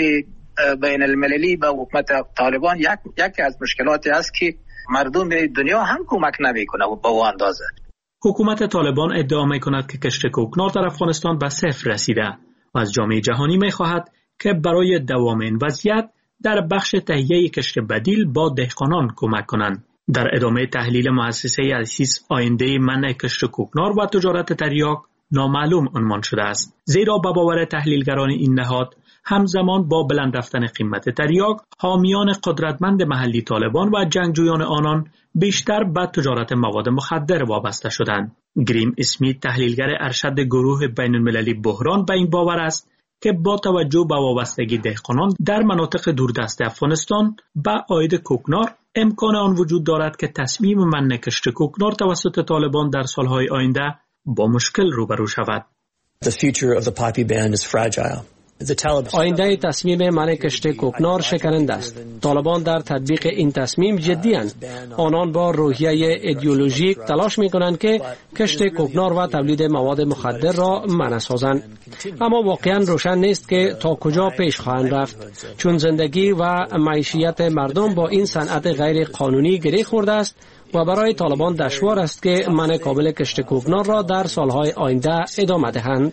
بین المللی به حکومت طالبان یک یکی از مشکلاتی است که مردم دنیا هم کمک نمیکنه و با اون اندازه. حکومت طالبان ادعا میکند که کشت کوکنار در افغانستان به صفر رسیده و از جامعه جهانی میخواهد که برای دوام این وضعیت در بخش تهیه کشت بدیل با دهقانان کمک کنند. در ادامه تحلیل مؤسسه السیس آینده منع کشت کوکنار و تجارت تریاک نامعلوم عنوان شده است، زیرا به باور تحلیلگران این نهاد همزمان با بلند رفتن قیمت تریاک، حامیان قدرتمند محلی طالبان و جنگجویان آنان بیشتر به تجارت مواد مخدر وابسته شدند. گریم اسمیت تحلیلگر ارشد گروه بین المللی بحران به این باور است که با توجه به وابستگی دهقانان در مناطق دوردست افغانستان به عاید کوکنار، امکان آن وجود دارد که تصمیم منع کشت کوکنار توسط طالبان در سالهای آینده با مشکل روبرو شود. The future of the poppy ban is fragile. آینده تصمیم منع کشت کوکنار شکننده است. طالبان در تطبیق این تصمیم جدی اند. آنان با روحیه ایدئولوژیک تلاش می کنند که کشت کوکنار و تولید مواد مخدر را منع سازند. اما واقعا روشن نیست که تا کجا پیش خواهند رفت، چون زندگی و معیشت مردم با این صنعت غیر قانونی گره خورده است و برای طالبان دشوار است که منع کامل کشت کوکنار را در سالهای آینده ادامه دهند.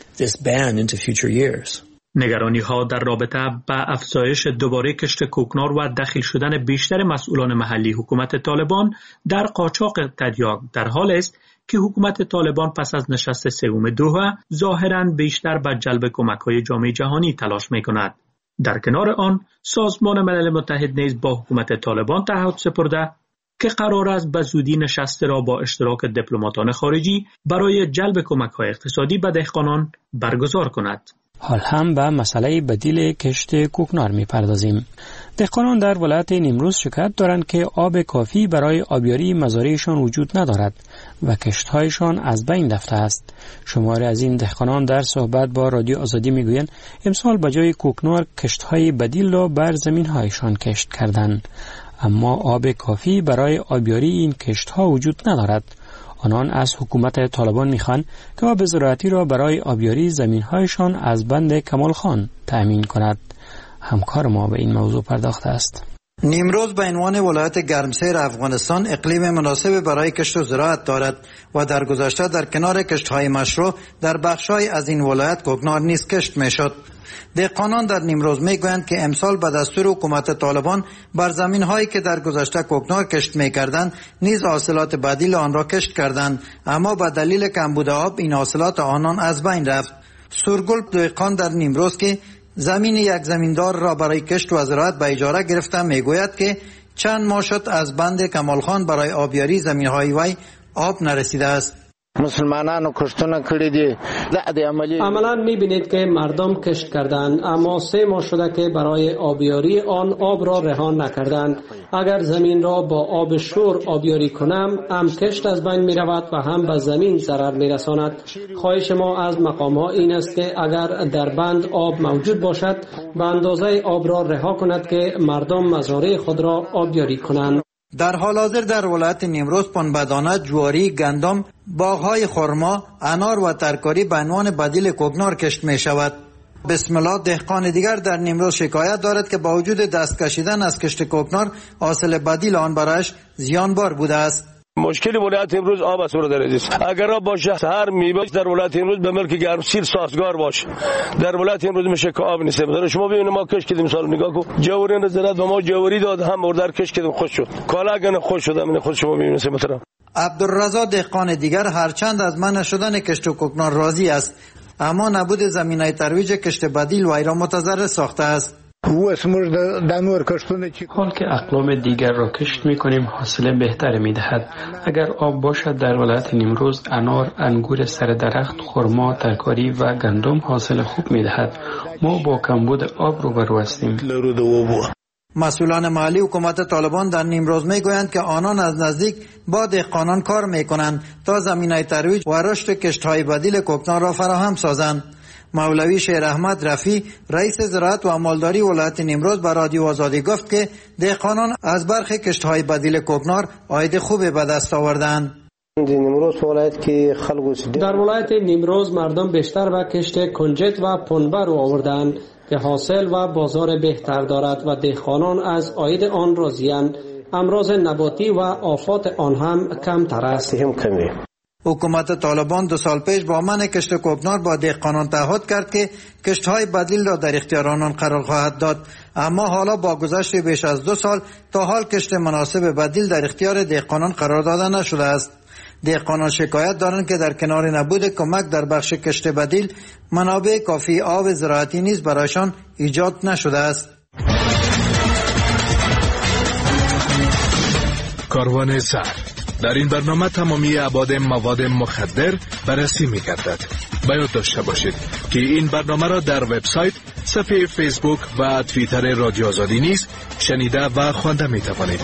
نگرانی ها در رابطه با افزایش دوباره کشت کوکنار و دخیل شدن بیشتر مسئولان محلی حکومت طالبان در قاچاق تریاک در حال است که حکومت طالبان پس از نشست سوم دوحه ظاهراً بیشتر به جلب کمک‌های جامعه جهانی تلاش می‌کند. در کنار آن، سازمان ملل متحد نیز با حکومت طالبان تعهد سپرده که قرار است به زودی نشست را با اشتراک دیپلماتان خارجی برای جلب کمک‌های اقتصادی به دهقانان برگزار کند. حال هم به مسئله بدیل کشت کوکنار می پردازیم. دهقانان در ولایت نیمروز شکایت دارند که آب کافی برای آبیاری مزارعشان وجود ندارد و کشت‌هایشان از بین رفته است. شماری از این دهقانان در صحبت با رادیو آزادی می گویند امسال به جای کوکنار کشت‌های بدیل را بر زمین‌هایشان کشت کردند، اما آب کافی برای آبیاری این کشت‌ها وجود ندارد. آنان از حکومت طالبان میخوان که آب زراعتی را برای آبیاری زمین‌هایشان از بند کمال خان تأمین کند. همکار ما به این موضوع پرداخته است. نیمروز به عنوان ولایت گرمسیر افغانستان اقلیم مناسب برای کشت و زراعت دارد و در گذشته در کنار کشت‌های مشروع در بخش‌های از این ولایت کوکنار نیز کشت می‌شد. دهقانان در نیمروز میگویند که امسال به دستور حکومت طالبان بر زمین‌هایی که در گذشته کوکنار کشت می‌کردند نیز حاصلات بدیل آن را کشت کردند، اما به دلیل کمبود آب این حاصلات آنان از بین رفت. سورگل دهقان در نیمروز که زمین یک زمیندار را برای کشت و زراعت به اجاره گرفته میگوید که چند ماه شد از بند کمال خان برای آبیاری زمین‌های وی آب نرسیده است. مسلمانانو کشتونه کړی دي د عملی عملا میبینید که مردم کشت کردند، اما سه ماه شده که برای آبیاری آن آب را رها نکردند. اگر زمین را با آب شور آبیاری کنم هم کشت از بین میرود و هم به زمین ضرر میرساند. خواهش ما از مقام ها این است که اگر در بند آب موجود باشد به اندازه آب را رها کند که مردم مزارع خود را آبیاری کنند. در حال حاضر در ولایت نیمروز پنبه‌دانه، جواری، گندم، باغ‌های خرما، انار و ترکاری به عنوان بدیل کوکنار کشت می شود. بسم الله دهقان دیگر در نیمروز شکایت دارد که با وجود دست کشیدن از کشت کوکنار حاصل بدیل آن برایش زیانبار بوده است. مشکلی ولایت امروز آب است در عزیز. اگر آب باشه هر میوه در ولایت امروز به ملک گرمسیر سازگار باشه. در ولایت امروز میشه که آب نیست. مثلا شما ببینید ما کش کردیم سال نگاه کو جوری نظرات و ما جوری داد هم مردار کش کردیم خوش شد. کالا گن خوش شد من خود شما ببینید مثلا. عبدالرضا دهقان دیگر هرچند از من نشدن کشت و کوکنار راضی است، اما نبود زمینه ترویج کشت بدیل وی را متضرر ساخته است. حال که اقلام دیگر را کشت می کنیم حاصل بهتر می دهد. اگر آب باشد در ولایت نیمروز انار، انگور سر درخت، خرما، ترکاری و گندم حاصل خوب می دهد. ما با کمبود آب روبرو هستیم. مسئولان محلی حکومت طالبان در نیمروز می گویند که آنان از نزدیک با دهقانان کار می کنند تا زمینه ترویج و رشد کشت‌های بدیل کوکنار را فراهم سازند. مولوی شیر احمد رفی رئیس زراعت و مالداری ولایت نیمروز به رادیو آزادی گفت که دهقانان از برخی کشت‌های بدیل کوکنار عاید خوبی به دست آوردند. در ولایت نیمروز مردم بیشتر به کشت کنجد و پنبه رو آوردند که حاصل و بازار بهتر دارد و دهقانان از عاید آن راضی‌اند. امراض نباتی و آفات آن هم کمتر است. حکومت طالبان دو سال پیش با منع کشت کوکنار با دهقانان تعهد کرد که کشت‌های بدیل را در اختیار آنان قرار خواهد داد، اما حالا با گذشت بیش از دو سال تا حال کشت مناسب بدیل در اختیار دهقانان قرار داده نشده است. دهقانان شکایت دارند که در کنار نبود کمک در بخش کشت بدیل منابع کافی آب زراعتی نیز برایشان ایجاد نشده است. کاروان سر در این برنامه تمامی ابعاد مواد مخدر بررسی می‌گردد. باید داشته باشید که این برنامه را در وبسایت، صفحه فیسبوک و توییتر رادیو آزادی نیز شنیده و خوانده می‌توانید.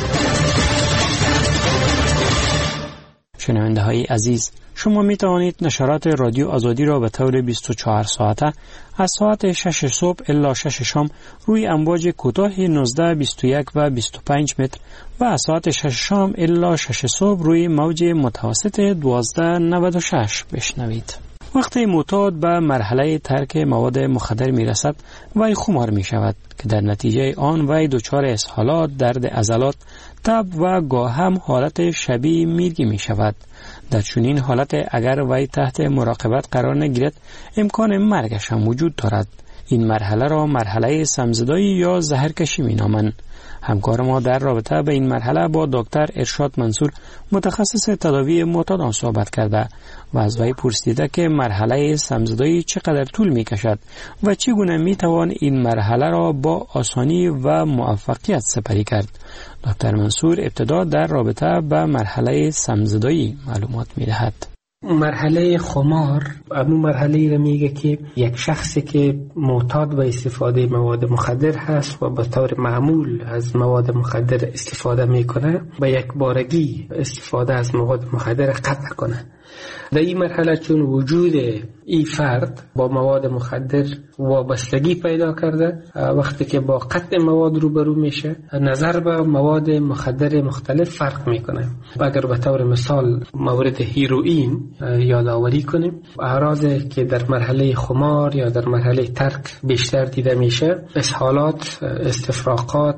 شنونده های عزیز، شما می توانید نشرات رادیو آزادی را به طور بیست و چهار ساعته از ساعت شش صبح الی شش شام روی امواج کوتاه نوزده، بیست و یک و بیست و پنج متر و از ساعت شش شام الی شش صبح روی موج متوسط دوازده نود و شش بشنوید. وقتی معتاد به مرحله ترک مواد مخدر می رسد وی خمار می شود که در نتیجه آن وی دچار اسهالات، درد عضلات، تب و گاه هم حالت شبیه میرگی می شود. در چنین حالت اگر وی تحت مراقبت قرار نگیرد امکان مرگش هم وجود دارد. این مرحله را مرحله سمزدایی یا زهرکشی می نامند. همکار ما در رابطه به این مرحله با دکتر ارشاد منصور متخصص تداوی معتادان صحبت کرده و از وی پرسیده که مرحله سمزدایی چقدر طول می کشد و چگونه می توان این مرحله را با آسانی و موفقیت سپری کرد. دکتر منصور ابتدا در رابطه به مرحله سمزدایی معلومات می دهد. مرحله خمار همون مرحله را میگه که یک شخصی که معتاد به استفاده مواد مخدر هست و به طور معمول از مواد مخدر استفاده میکنه و یک بارگی استفاده از مواد مخدر قطع کنه. در این مرحله چون وجود این فرد با مواد مخدر وابستگی پیدا کرده، وقتی که با قطع مواد روبرو میشه نظر به مواد مخدر مختلف فرق میکنه. اگر به طور مثال مورد هیروئین یادآوری کنیم، اعراضی که در مرحله خمار یا در مرحله ترک بیشتر دیده میشه اسهالات، استفراغات،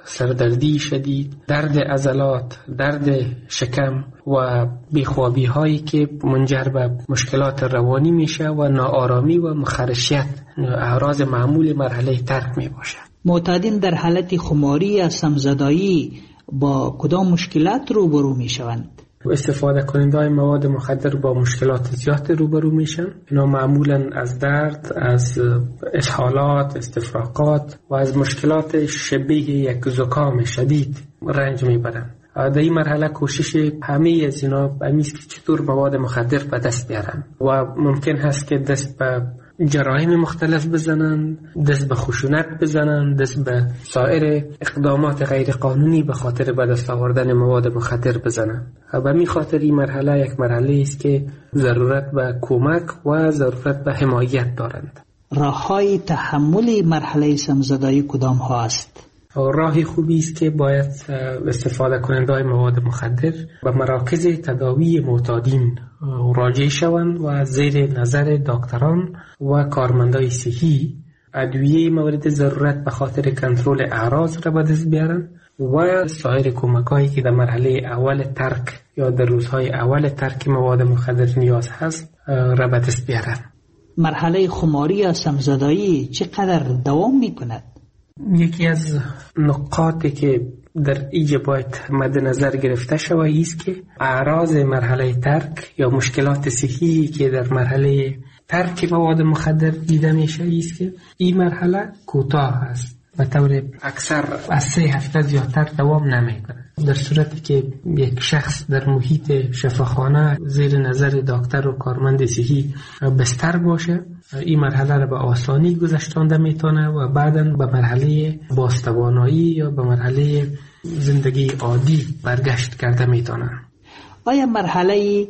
سردردی شدید، درد عضلات، درد شکم و بیخوابی هایی که منجر به مشکلات روانی میشه و ناآرامی و مخرشیت اعراض معمول مرحله ترک می باشه. معتادین در حالت خماری یا سمزدایی با کدام مشکلات روبرو می شوند؟ استفاده کننده مواد مخدر با مشکلات زیاد روبرو میشن. اینا معمولا از درد، از اسهالات، استفراغات و از مشکلات شبیه یک زکام شدید رنج میبرن. در این مرحله کوشش همه از اینا همیست که چطور مواد مخدر به دست بیارن و ممکن هست که دست به جرایم مختلف بزنن، دست به خشونت بزنن، دست به سایر اقدامات غیر قانونی به خاطر به دست آوردن مواد مخدر بزنن. و می خاطر این مرحله یک مرحله است که ضرورت به کمک و ضرورت به حمایت دارند. راه‌های تحمل مرحله سمزدایی کدام ها است؟ راهی خوبی است که باید استفاده کننده مواد مخدر و مراکز تداوی معتادین راجع شوند و زیر نظر دکتران و کارمندای صحی ادویه مورد ضرورت به خاطر کنترل اعراض را به دست بیارن و سایر کمکایی که در مرحله اول ترک یا در روزهای اول ترک مواد مخدر نیاز هست را به دست بیارن. مرحله خماری یا سمزدایی چقدر دوام می کند؟ یکی از نقاطی که در اینجا باید مد نظر گرفته شود است که اعراض مرحله ترک یا مشکلات صحی که در مرحله ترک مواد مخدر دیده میشه است که این مرحله کوتاه است، به طور اکثر از سه هفته زیادتر دوام نمیکنه. در صورتی که یک شخص در محیط شفاخانه زیر نظر دکتر و کارمند صحی بستر باشه، این مرحله را به آسانی گذشتانده میتونه و بعداً به مرحله بازتوانایی یا به مرحله زندگی عادی برگشت کرده میتونه. آیا مرحله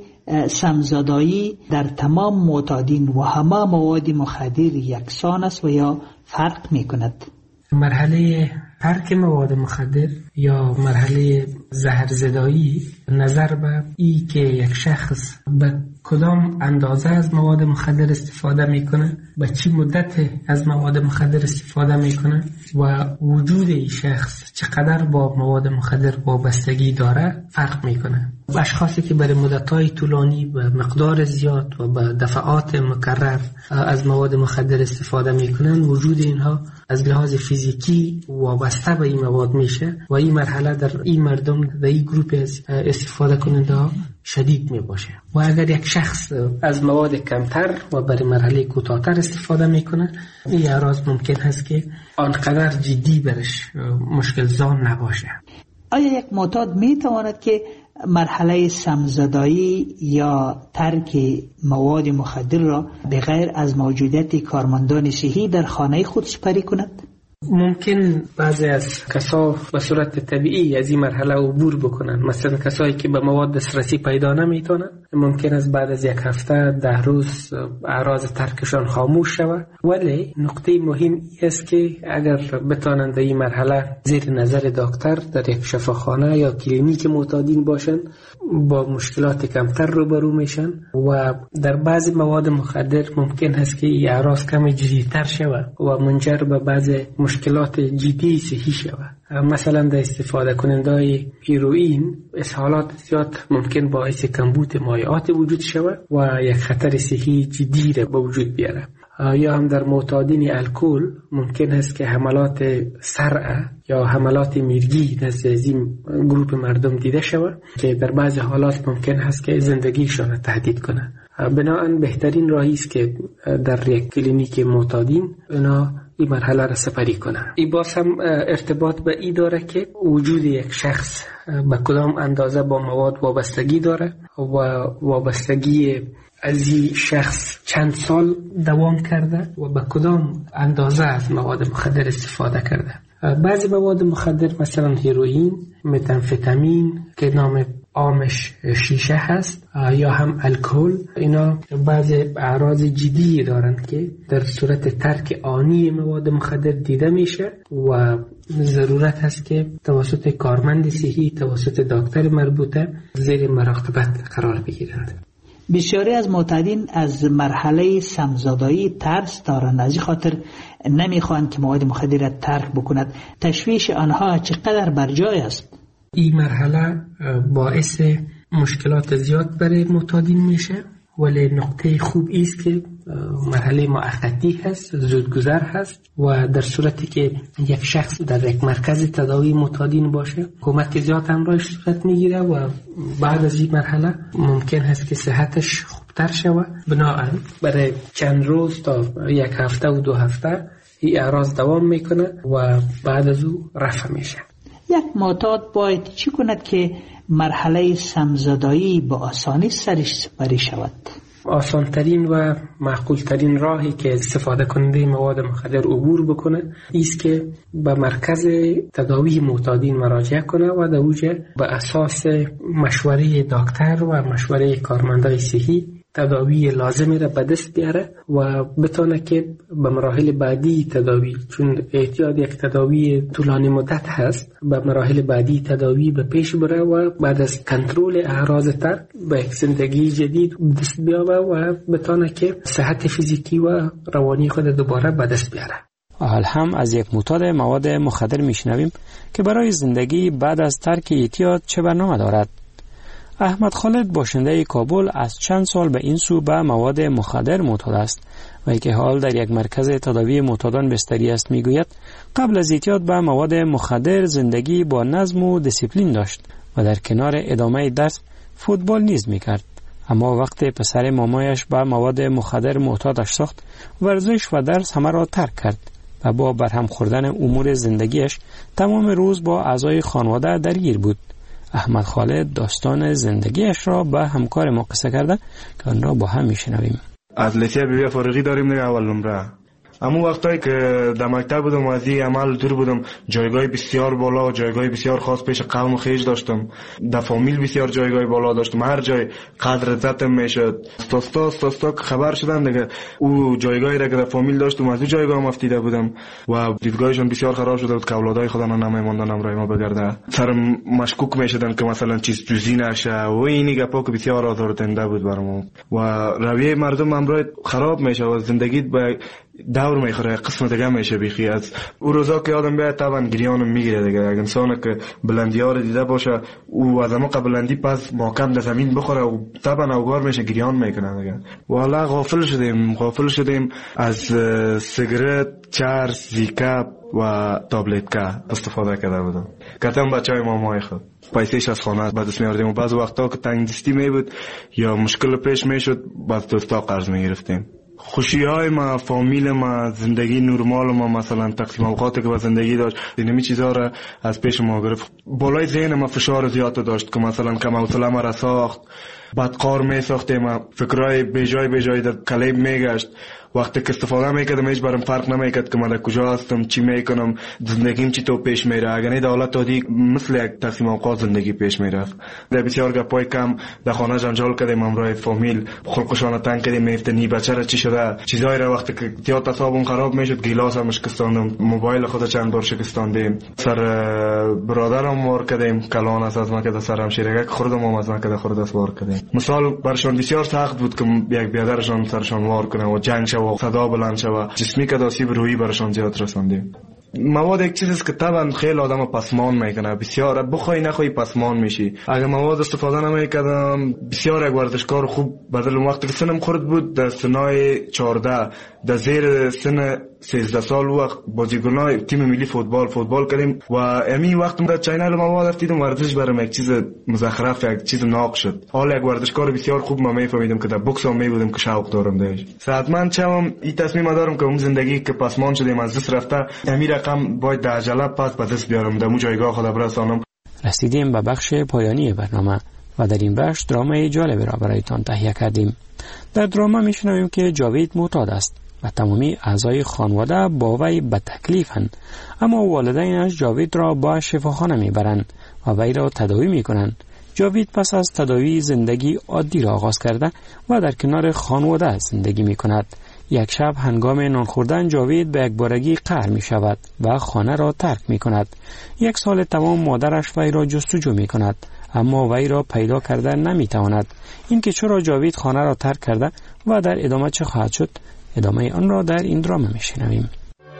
سمزدایی در تمام معتادین و همه مواد مخدر یکسان است و یا فرق میکند؟ مرحله ترک مواد مخدر یا مرحله زهرزدایی نظر به ای که یک شخص به کدام اندازه از مواد مخدر استفاده میکنه، به چی مدت از مواد مخدر استفاده میکنه و وجود این شخص چقدر با مواد مخدر وابستگی داره فرق میکنه. اشخاصی که برای مدت‌های طولانی به مقدار زیاد و به دفعات مکرر از مواد مخدر استفاده میکنن، وجود اینها از لحاظ فیزیکی وابسته به این مواد میشه و این مرحله در این مردم در این گروپ از استفاده کننده ها شدید می باشه. و اگر یک شخص از مواد کمتر و برای مرحله کوتاه‌تر استفاده میکنه، این اعراض ممکن هست که آنقدر جدی برش مشکل زان نباشه. آیا یک معتاد می تواند که مرحله سمزدایی یا ترک مواد مخدر را بغیر از موجودیت کارمندان صحی در خانه خود سپری کند؟ ممکن بعضی از کسا به صورت طبیعی از این مرحله عبور بکنن. مثلا کسایی که به مواد دسترسی پیدا نمیتونن، ممکن است بعد از یک هفته ده روز اعراض ترکشان خاموش شود. ولی نقطه مهم است که اگر بتانند در این مرحله زیر نظر دکتر در یک شفاخانه یا کلینیک معتادین باشند، با مشکلات کمتر روبرو میشن و در بعضی مواد مخدر ممکن است که این اعراض کمی جدی‌تر شود و منجر به بعضی مشکلات جدی صحی شود. مثلا در استفاده کننده هیروئین اسهالات زیاد ممکن باعث کمبود مایعات وجود شود و یک خطر صحی جدی را به وجود بیاره. یا هم در معتادین الکل ممکن است که حملات صرع یا حملات میرگی نزد این گروه مردم دیده شود که در بعضی حالات ممکن است که زندگیشان را تهدید کنه. بنابراین بهترین راهی است که در یک کلینیک معتادین اینا این مرحله را سپری کنن. این باز هم ارتباط به این داره که وجود یک شخص به کدام اندازه با مواد وابستگی داره و وابستگی از این شخص چند سال دوام کرده و به کدام اندازه از مواد مخدر استفاده کرده. بعضی مواد مخدر مثلا هیروئین، متامفتامین که نام عامش شیشه هست، یا هم الکل، اینا بعضی اعراض جدی دارند که در صورت ترک آنی مواد مخدر دیده میشه و ضرورت هست که توسط کارمند صحی، توسط دکتر مربوطه زیر مراقبت قرار بگیرند. بسیاری از معتادین از مرحله سمزدایی ترس دارند، از این خاطر نمیخوان که مواد مخدر را ترک بکند. تشویش آنها چقدر بر جای است؟ این مرحله باعث مشکلات زیاد برای معتادین میشه، ولی نقطه خوب است که مرحله موقتی هست، زودگذر هست و در صورتی که یک شخص در یک مرکز تداوی معتادین باشه کمک زیاد همراهش صورت میگیره و بعد از این مرحله ممکن هست که صحتش خوبتر شود. بنابراین برای چند روز تا یک هفته و دو هفته این اعراض دوام میکنه و بعد از او رفع میشه. یک معتاد باید چی کند که مرحله سمزدایی با آسانی سرش سپری شود؟ آسانترین و معقولترین راهی که استفاده کننده مواد مخدر عبور بکنه ایست که به مرکز تداوی معتادین مراجعه کنه و در اوجه به اساس مشوره دکتر و مشوره کارمندای صحی تداوی لازمی را به دست بیاره و بتونه که به مراحل بعدی تداوی، چون احتیاج یک تداوی طولانی مدت هست، به مراحل بعدی تداوی به پیش بره و بعد از کنترل اعراض تر به یک زندگی جدید دست بیاره و بتونه که صحت فیزیکی و روانی خود دوباره به دست بیاره. حال هم از یک معتاد مواد مخدر میشنویم که برای زندگی بعد از ترک اعتیاد چه برنامه دارد. احمد خالد باشنده کابل از چند سال به این سو به مواد مخدر معتاد است و که حال در یک مرکز تداوی معتادان بستری است. میگوید قبل از اعتیاد به مواد مخدر زندگی با نظم و دیسیپلین داشت و در کنار ادامه درس فوتبال نیز میکرد، اما وقتی پسر مامایش به مواد مخدر معتادش ساخت ورزش و درس همه را ترک کرد و با برهم خوردن امور زندگیش تمام روز با اعضای خانواده درگیر بود. احمد خالد داستان زندگیش را به همکار ما قصه کرده که آن را با هم میشنویم. از لیسه بی فارغی داریم دیگه اول نمره. اما وقتایی که در مکتب بودم و از این عمل دور بودم جایگاه بسیار بالا و جایگاه بسیار خاص پیش قوم خیش داشتم. در فامیل بسیار جایگاه بالا داشتم. هر جای قدر عزتم میشد. استاستا استاستا که خبر شدن دیگه او جایگاهی را که در فامیل داشتم از او جایگاه مفتیده بودم و دیدگاهشون بسیار خراب شده بود که اولادای خدا نمیموندن امرای ما بگرده. سرم مشکوک میشدن که مثلا چیز جزئی نشه و اینی گپا که بسیار آزاردهنده بود برام و رویه مردم امرای خراب میشه و زندگی به دور میخوره قسمت دیگه میشه بیخی. از او روزا که آدم بیاد طبعا گریانم میگیره دیگه. اگه انسان که بلندی ها رو دیده باشه او از اما بلندی پس محکم در زمین بخوره و طبعا اوگار میشه گریان میکنه دیگه. والا غافل شدیم غافل شدیم از سیگرت، چرس، زیکاپ و تابلت که استفاده کرده بودم. کتم بچه های مامای خود پیسیش از خانه به دست میاردیم و بعض وقتا که تنگ دستی می بود یا مشکل پیش میشد بعض دوستا قرض میگرفتیم. خوشی های ما، فامیل ما، زندگی نرمال ما، مثلا تقسیم اوقاتی که با زندگی داشت اینمی چیزا را از پیش ما گرفت. بالای ذهن ما فشار زیاد داشت که مثلا کم حوصله ما را ساخت، بدقار می ساختیم، فکرای بیجای بیجای در کلیب میگشت. وقتی که استفاده میکردم هیچ برام فرق نمیکرد که من در کجا هستم، چی میکنم، زندگیم چی تو پیش میره. اگر نه در حالت عادی مثل یک تقسیم اوقات زندگی پیش میرفت. در بسیار گپای کم در خانه جنجال کردیم، همراه فامیل خلقشان تنگ کردیم، میفتنی بچه را چی شده چیزایی را. وقتی که زیاد اعصابم خراب میشد گیلاسم شکستاندم، موبایل خود چند بار شکستاندیم، سر برادرم وار کردیم، کلان است از من که سرم شیرگک خوردم و از من که خورد است وار کردیم. مثال برشان بسیار سخت بود که یک برادرشان سرشان وار کنه و جنگ و صدا بلند شود. جسمی که آسیب روحی برشان زیاد رساندیم. مواد یک چیزی است که طبعا خیلی آدم پسمان میکنه، بسیار بخوای نخوای پسمان میشی. اگه مواد استفاده نمیکردم بسیار یک ورزشکار خوب بدل وقتی که سنم خورد بود در سنای چهارده در زیر سن سیزده سال وقت بازیکنان تیم ملی فوتبال فوتبال کردیم و امی وقت در چینل مواد افتیدم ورزش برام یک چیز مزخرف، یک چیز ناق شد. حالا یک ورزشکار بسیار خوب ما میفهمیدم که در بوکس هم میبودم که شوق دارم بهش. صحتمند شوم این تصمیم دارم که اون زندگی که پسمان شدیم از دست رفته امی رقم باید در عجله پس به دست بیارم، در اون جایگاه خود برسانم. رسیدیم به بخش پایانی برنامه و در این بخش درامای جالبی را برایتان تهیه کردیم. در دراما میشنویم که جاوید معتاد است و تمامی اعضای خانواده با وی به تکلیفند، اما والدینش جاوید را با شفاخانه میبرند و وی را تداوی میکنند. جاوید پس از تداوی زندگی عادی را آغاز کرده و در کنار خانواده زندگی میکند. یک شب هنگام نان خوردن جاوید به یک بارگی قهر می شود و خانه را ترک می کند. یک سال تمام مادرش وی را جستجو می کند اما وی را پیدا کرده نمی تواند. این که چرا جاوید خانه را ترک کرده و در ادامه چه خواهد شد، ادامه آن را در این دراما می شنویم.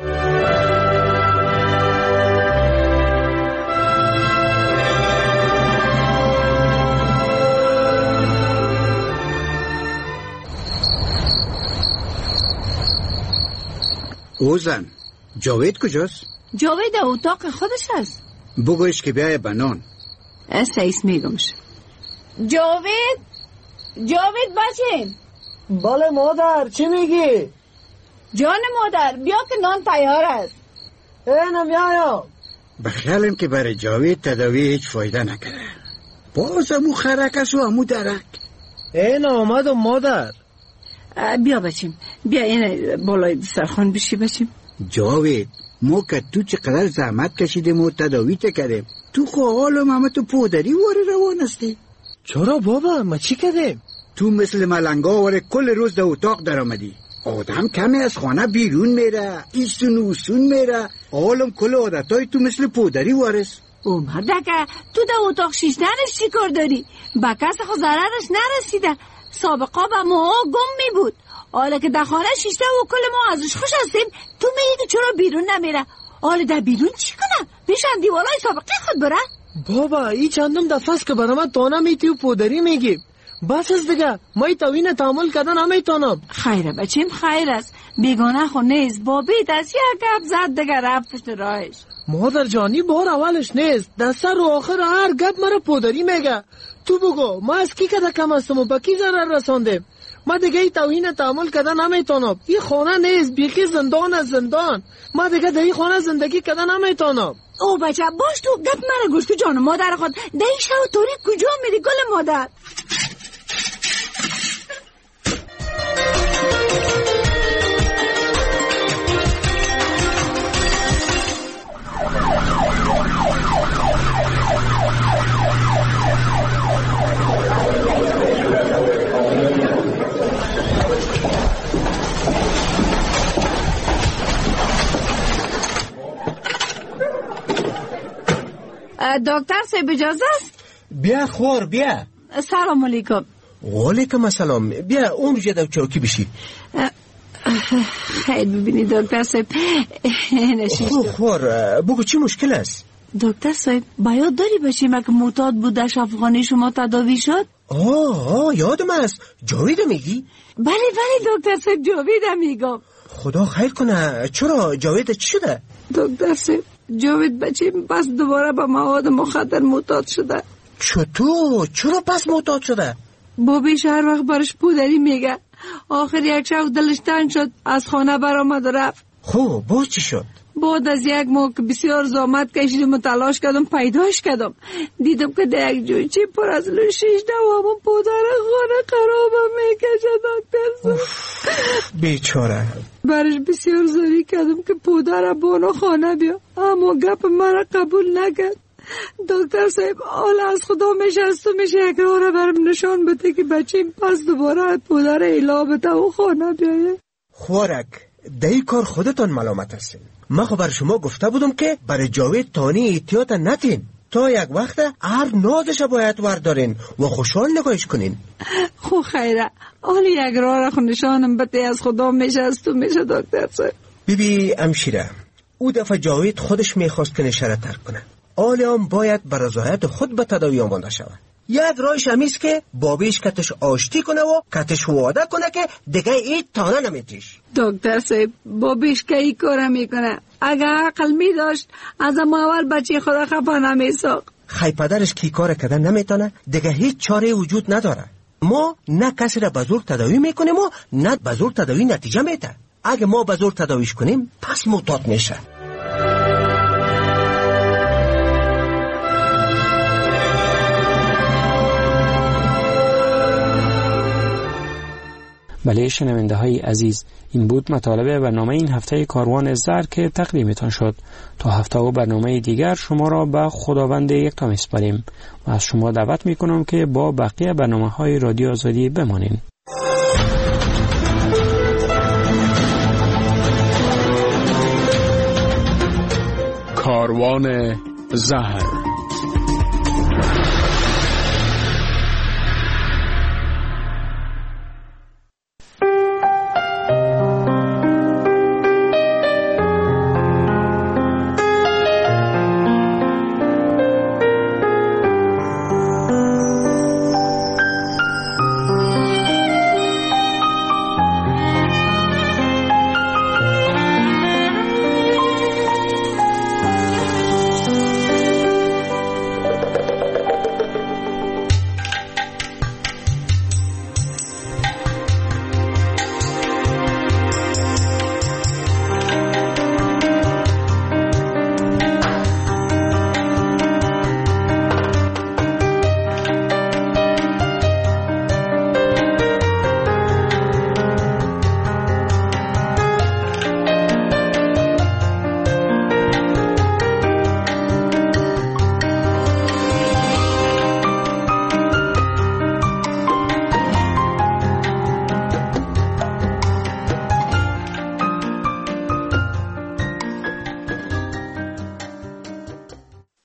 اوزن جاوید کجاست؟ جاوید اتاق خودش است. بگویش که بیای بنان. سعیس میگمش. جاوید جاوید بچه. بله مادر، چی میگی؟ جان مادر بیا که نان تیار است. اینم یا بخیالم که برای جاوید تداوی هیچ فایده نکره. باز امو خرک است و امو درک. این آمد مادر. بیا بچیم، بیا این بالای دسترخوان بشی بچیم. جاوید ما که تو چقدر زحمت کشیدیم و تداوی تکردیم، تو خو حالم همه تو پودری واره روان هستی. چرا بابا؟ ما چی کردیم؟ تو مثل ملنگا واره کل روز در اتاق در آمدی. آدم کمی از خانه بیرون میره، ایسون اوسون میره، حالم کل عادتای تو مثل پودری وارست. او مردکه تو در اتاق شیشتنش چی کار داری؟ با کس خود ضررش نرسیده. سابقا با ما گم می بود. حالا که در خانه شیشته و کل ما ازش خوش هستیم، تو میگی چرا بیرون نمیره؟ حالا در بیرون چی کنم؟ پیشن دیوالای سابقه خود بره؟ بابا ای چندم دفعه است که برام تانا میتی و پودری میگی. بس از دیگه مای توین تعامل کردن نمیتونم. خیره بچیم خیر است. بیگانه خو نیست. بابی دست یک گپ زد دیگه رفت پشت راهش. مادر جانی بار اولش نیست. دست رو آخر هر گپ مرا پودری میگه. تو بگو ما از کی کده کم هستم و با کی ضرر رساندیم؟ ما دیگه ای توهین تعامل کردن نمیتونم. این خانه نیست، بیخی زندان از زندان. ما دیگه در این خانه زندگی کردن نمیتونم. او بچه باش تو گپ مرا گوش تو جان مادر خود. در این شو توری کجا میری گل مادر؟ دکتر صاحب اجازه است؟ بیا خور بیا. سلام علیکم. وعلیکم السلام. بیا اونجا در چوکی بشی. خیر ببینی دکتر صاحب خور خور بگو چی مشکل است؟ دکتر صاحب باید داری باشیم که معتاد بودش افغانی شما تداوی شد؟ آه آه یادم است. جاوید میگی؟ بله بله دکتر صاحب جاوید میگم. خدا خیر کنه. چرا جاوید چی شده؟ دکتر صاحب جاوید بچیم پس دوباره با مواد مخدر معتاد شده. چطور؟ چرا پس معتاد شده؟ بابیش هر وقت برش پودری میگه. آخر یک شب دلش تنگ شد از خانه برآمد و رفت. خب باز چی شد؟ بعد از یک ماه که بسیار زحمت کشیدم و تلاش کردم پیداش کردم، دیدم که در یک جویچه پر از لوشیشته و همون پودر خانه خرابم میکشه. دکتر بیچاره. برش بسیار زاری کردم که پودر بانو خانه بیا، اما گپ مرا قبول نکرد. دکتر صاحب حالا از خدا میشه از تو میشه یک راه را برم نشان بده که بچیم پس دوباره پودر ایلا بده و خانه بیایه. خوارک دایی کار خودتان ملامت هستین. من خو بر شما گفته بودم که برای جاوید تانی احتیاط نتین. تا یک وقت هر نازش باید وردارین و خوشحال نگاهش کنین. خو خیره حالا یک راه را خو نشانم بده از خدا میشه از تو میشه. دکتر صاحب بیبی امشیره او دفعه جاوید خودش میخواست که نشره ترک کنه. حالا هم باید بر رضایت خود به تداوی آماده شود. یک راهش همیست که بابیش کتش آشتی کنه و کتش وعده کنه که دیگه این تانه نمیتیش. دکتر صاحب بابیش که ای کاره میکنه. اگر عقل می داشت از اول بچه خدا خفا نمیساق. خی پدرش کی کار کده نمیتونه دیگه هیچ چاره وجود نداره. ما نه کسی را بزرگ تداوی میکنیم و نه بزرگ تداوی نتیجه میده. اگه ما بزرگ تداویش کنیم پس معتاد میشه. بله شنونده های عزیز، این بود مطالب برنامه این هفته کاروان زر که تقدیمتان شد. تا هفته و برنامه دیگر شما را به خداوند یکتا میسپاریم و از شما دعوت میکنم که با بقیه برنامه های رادیو آزادی بمانین. کاروان زهر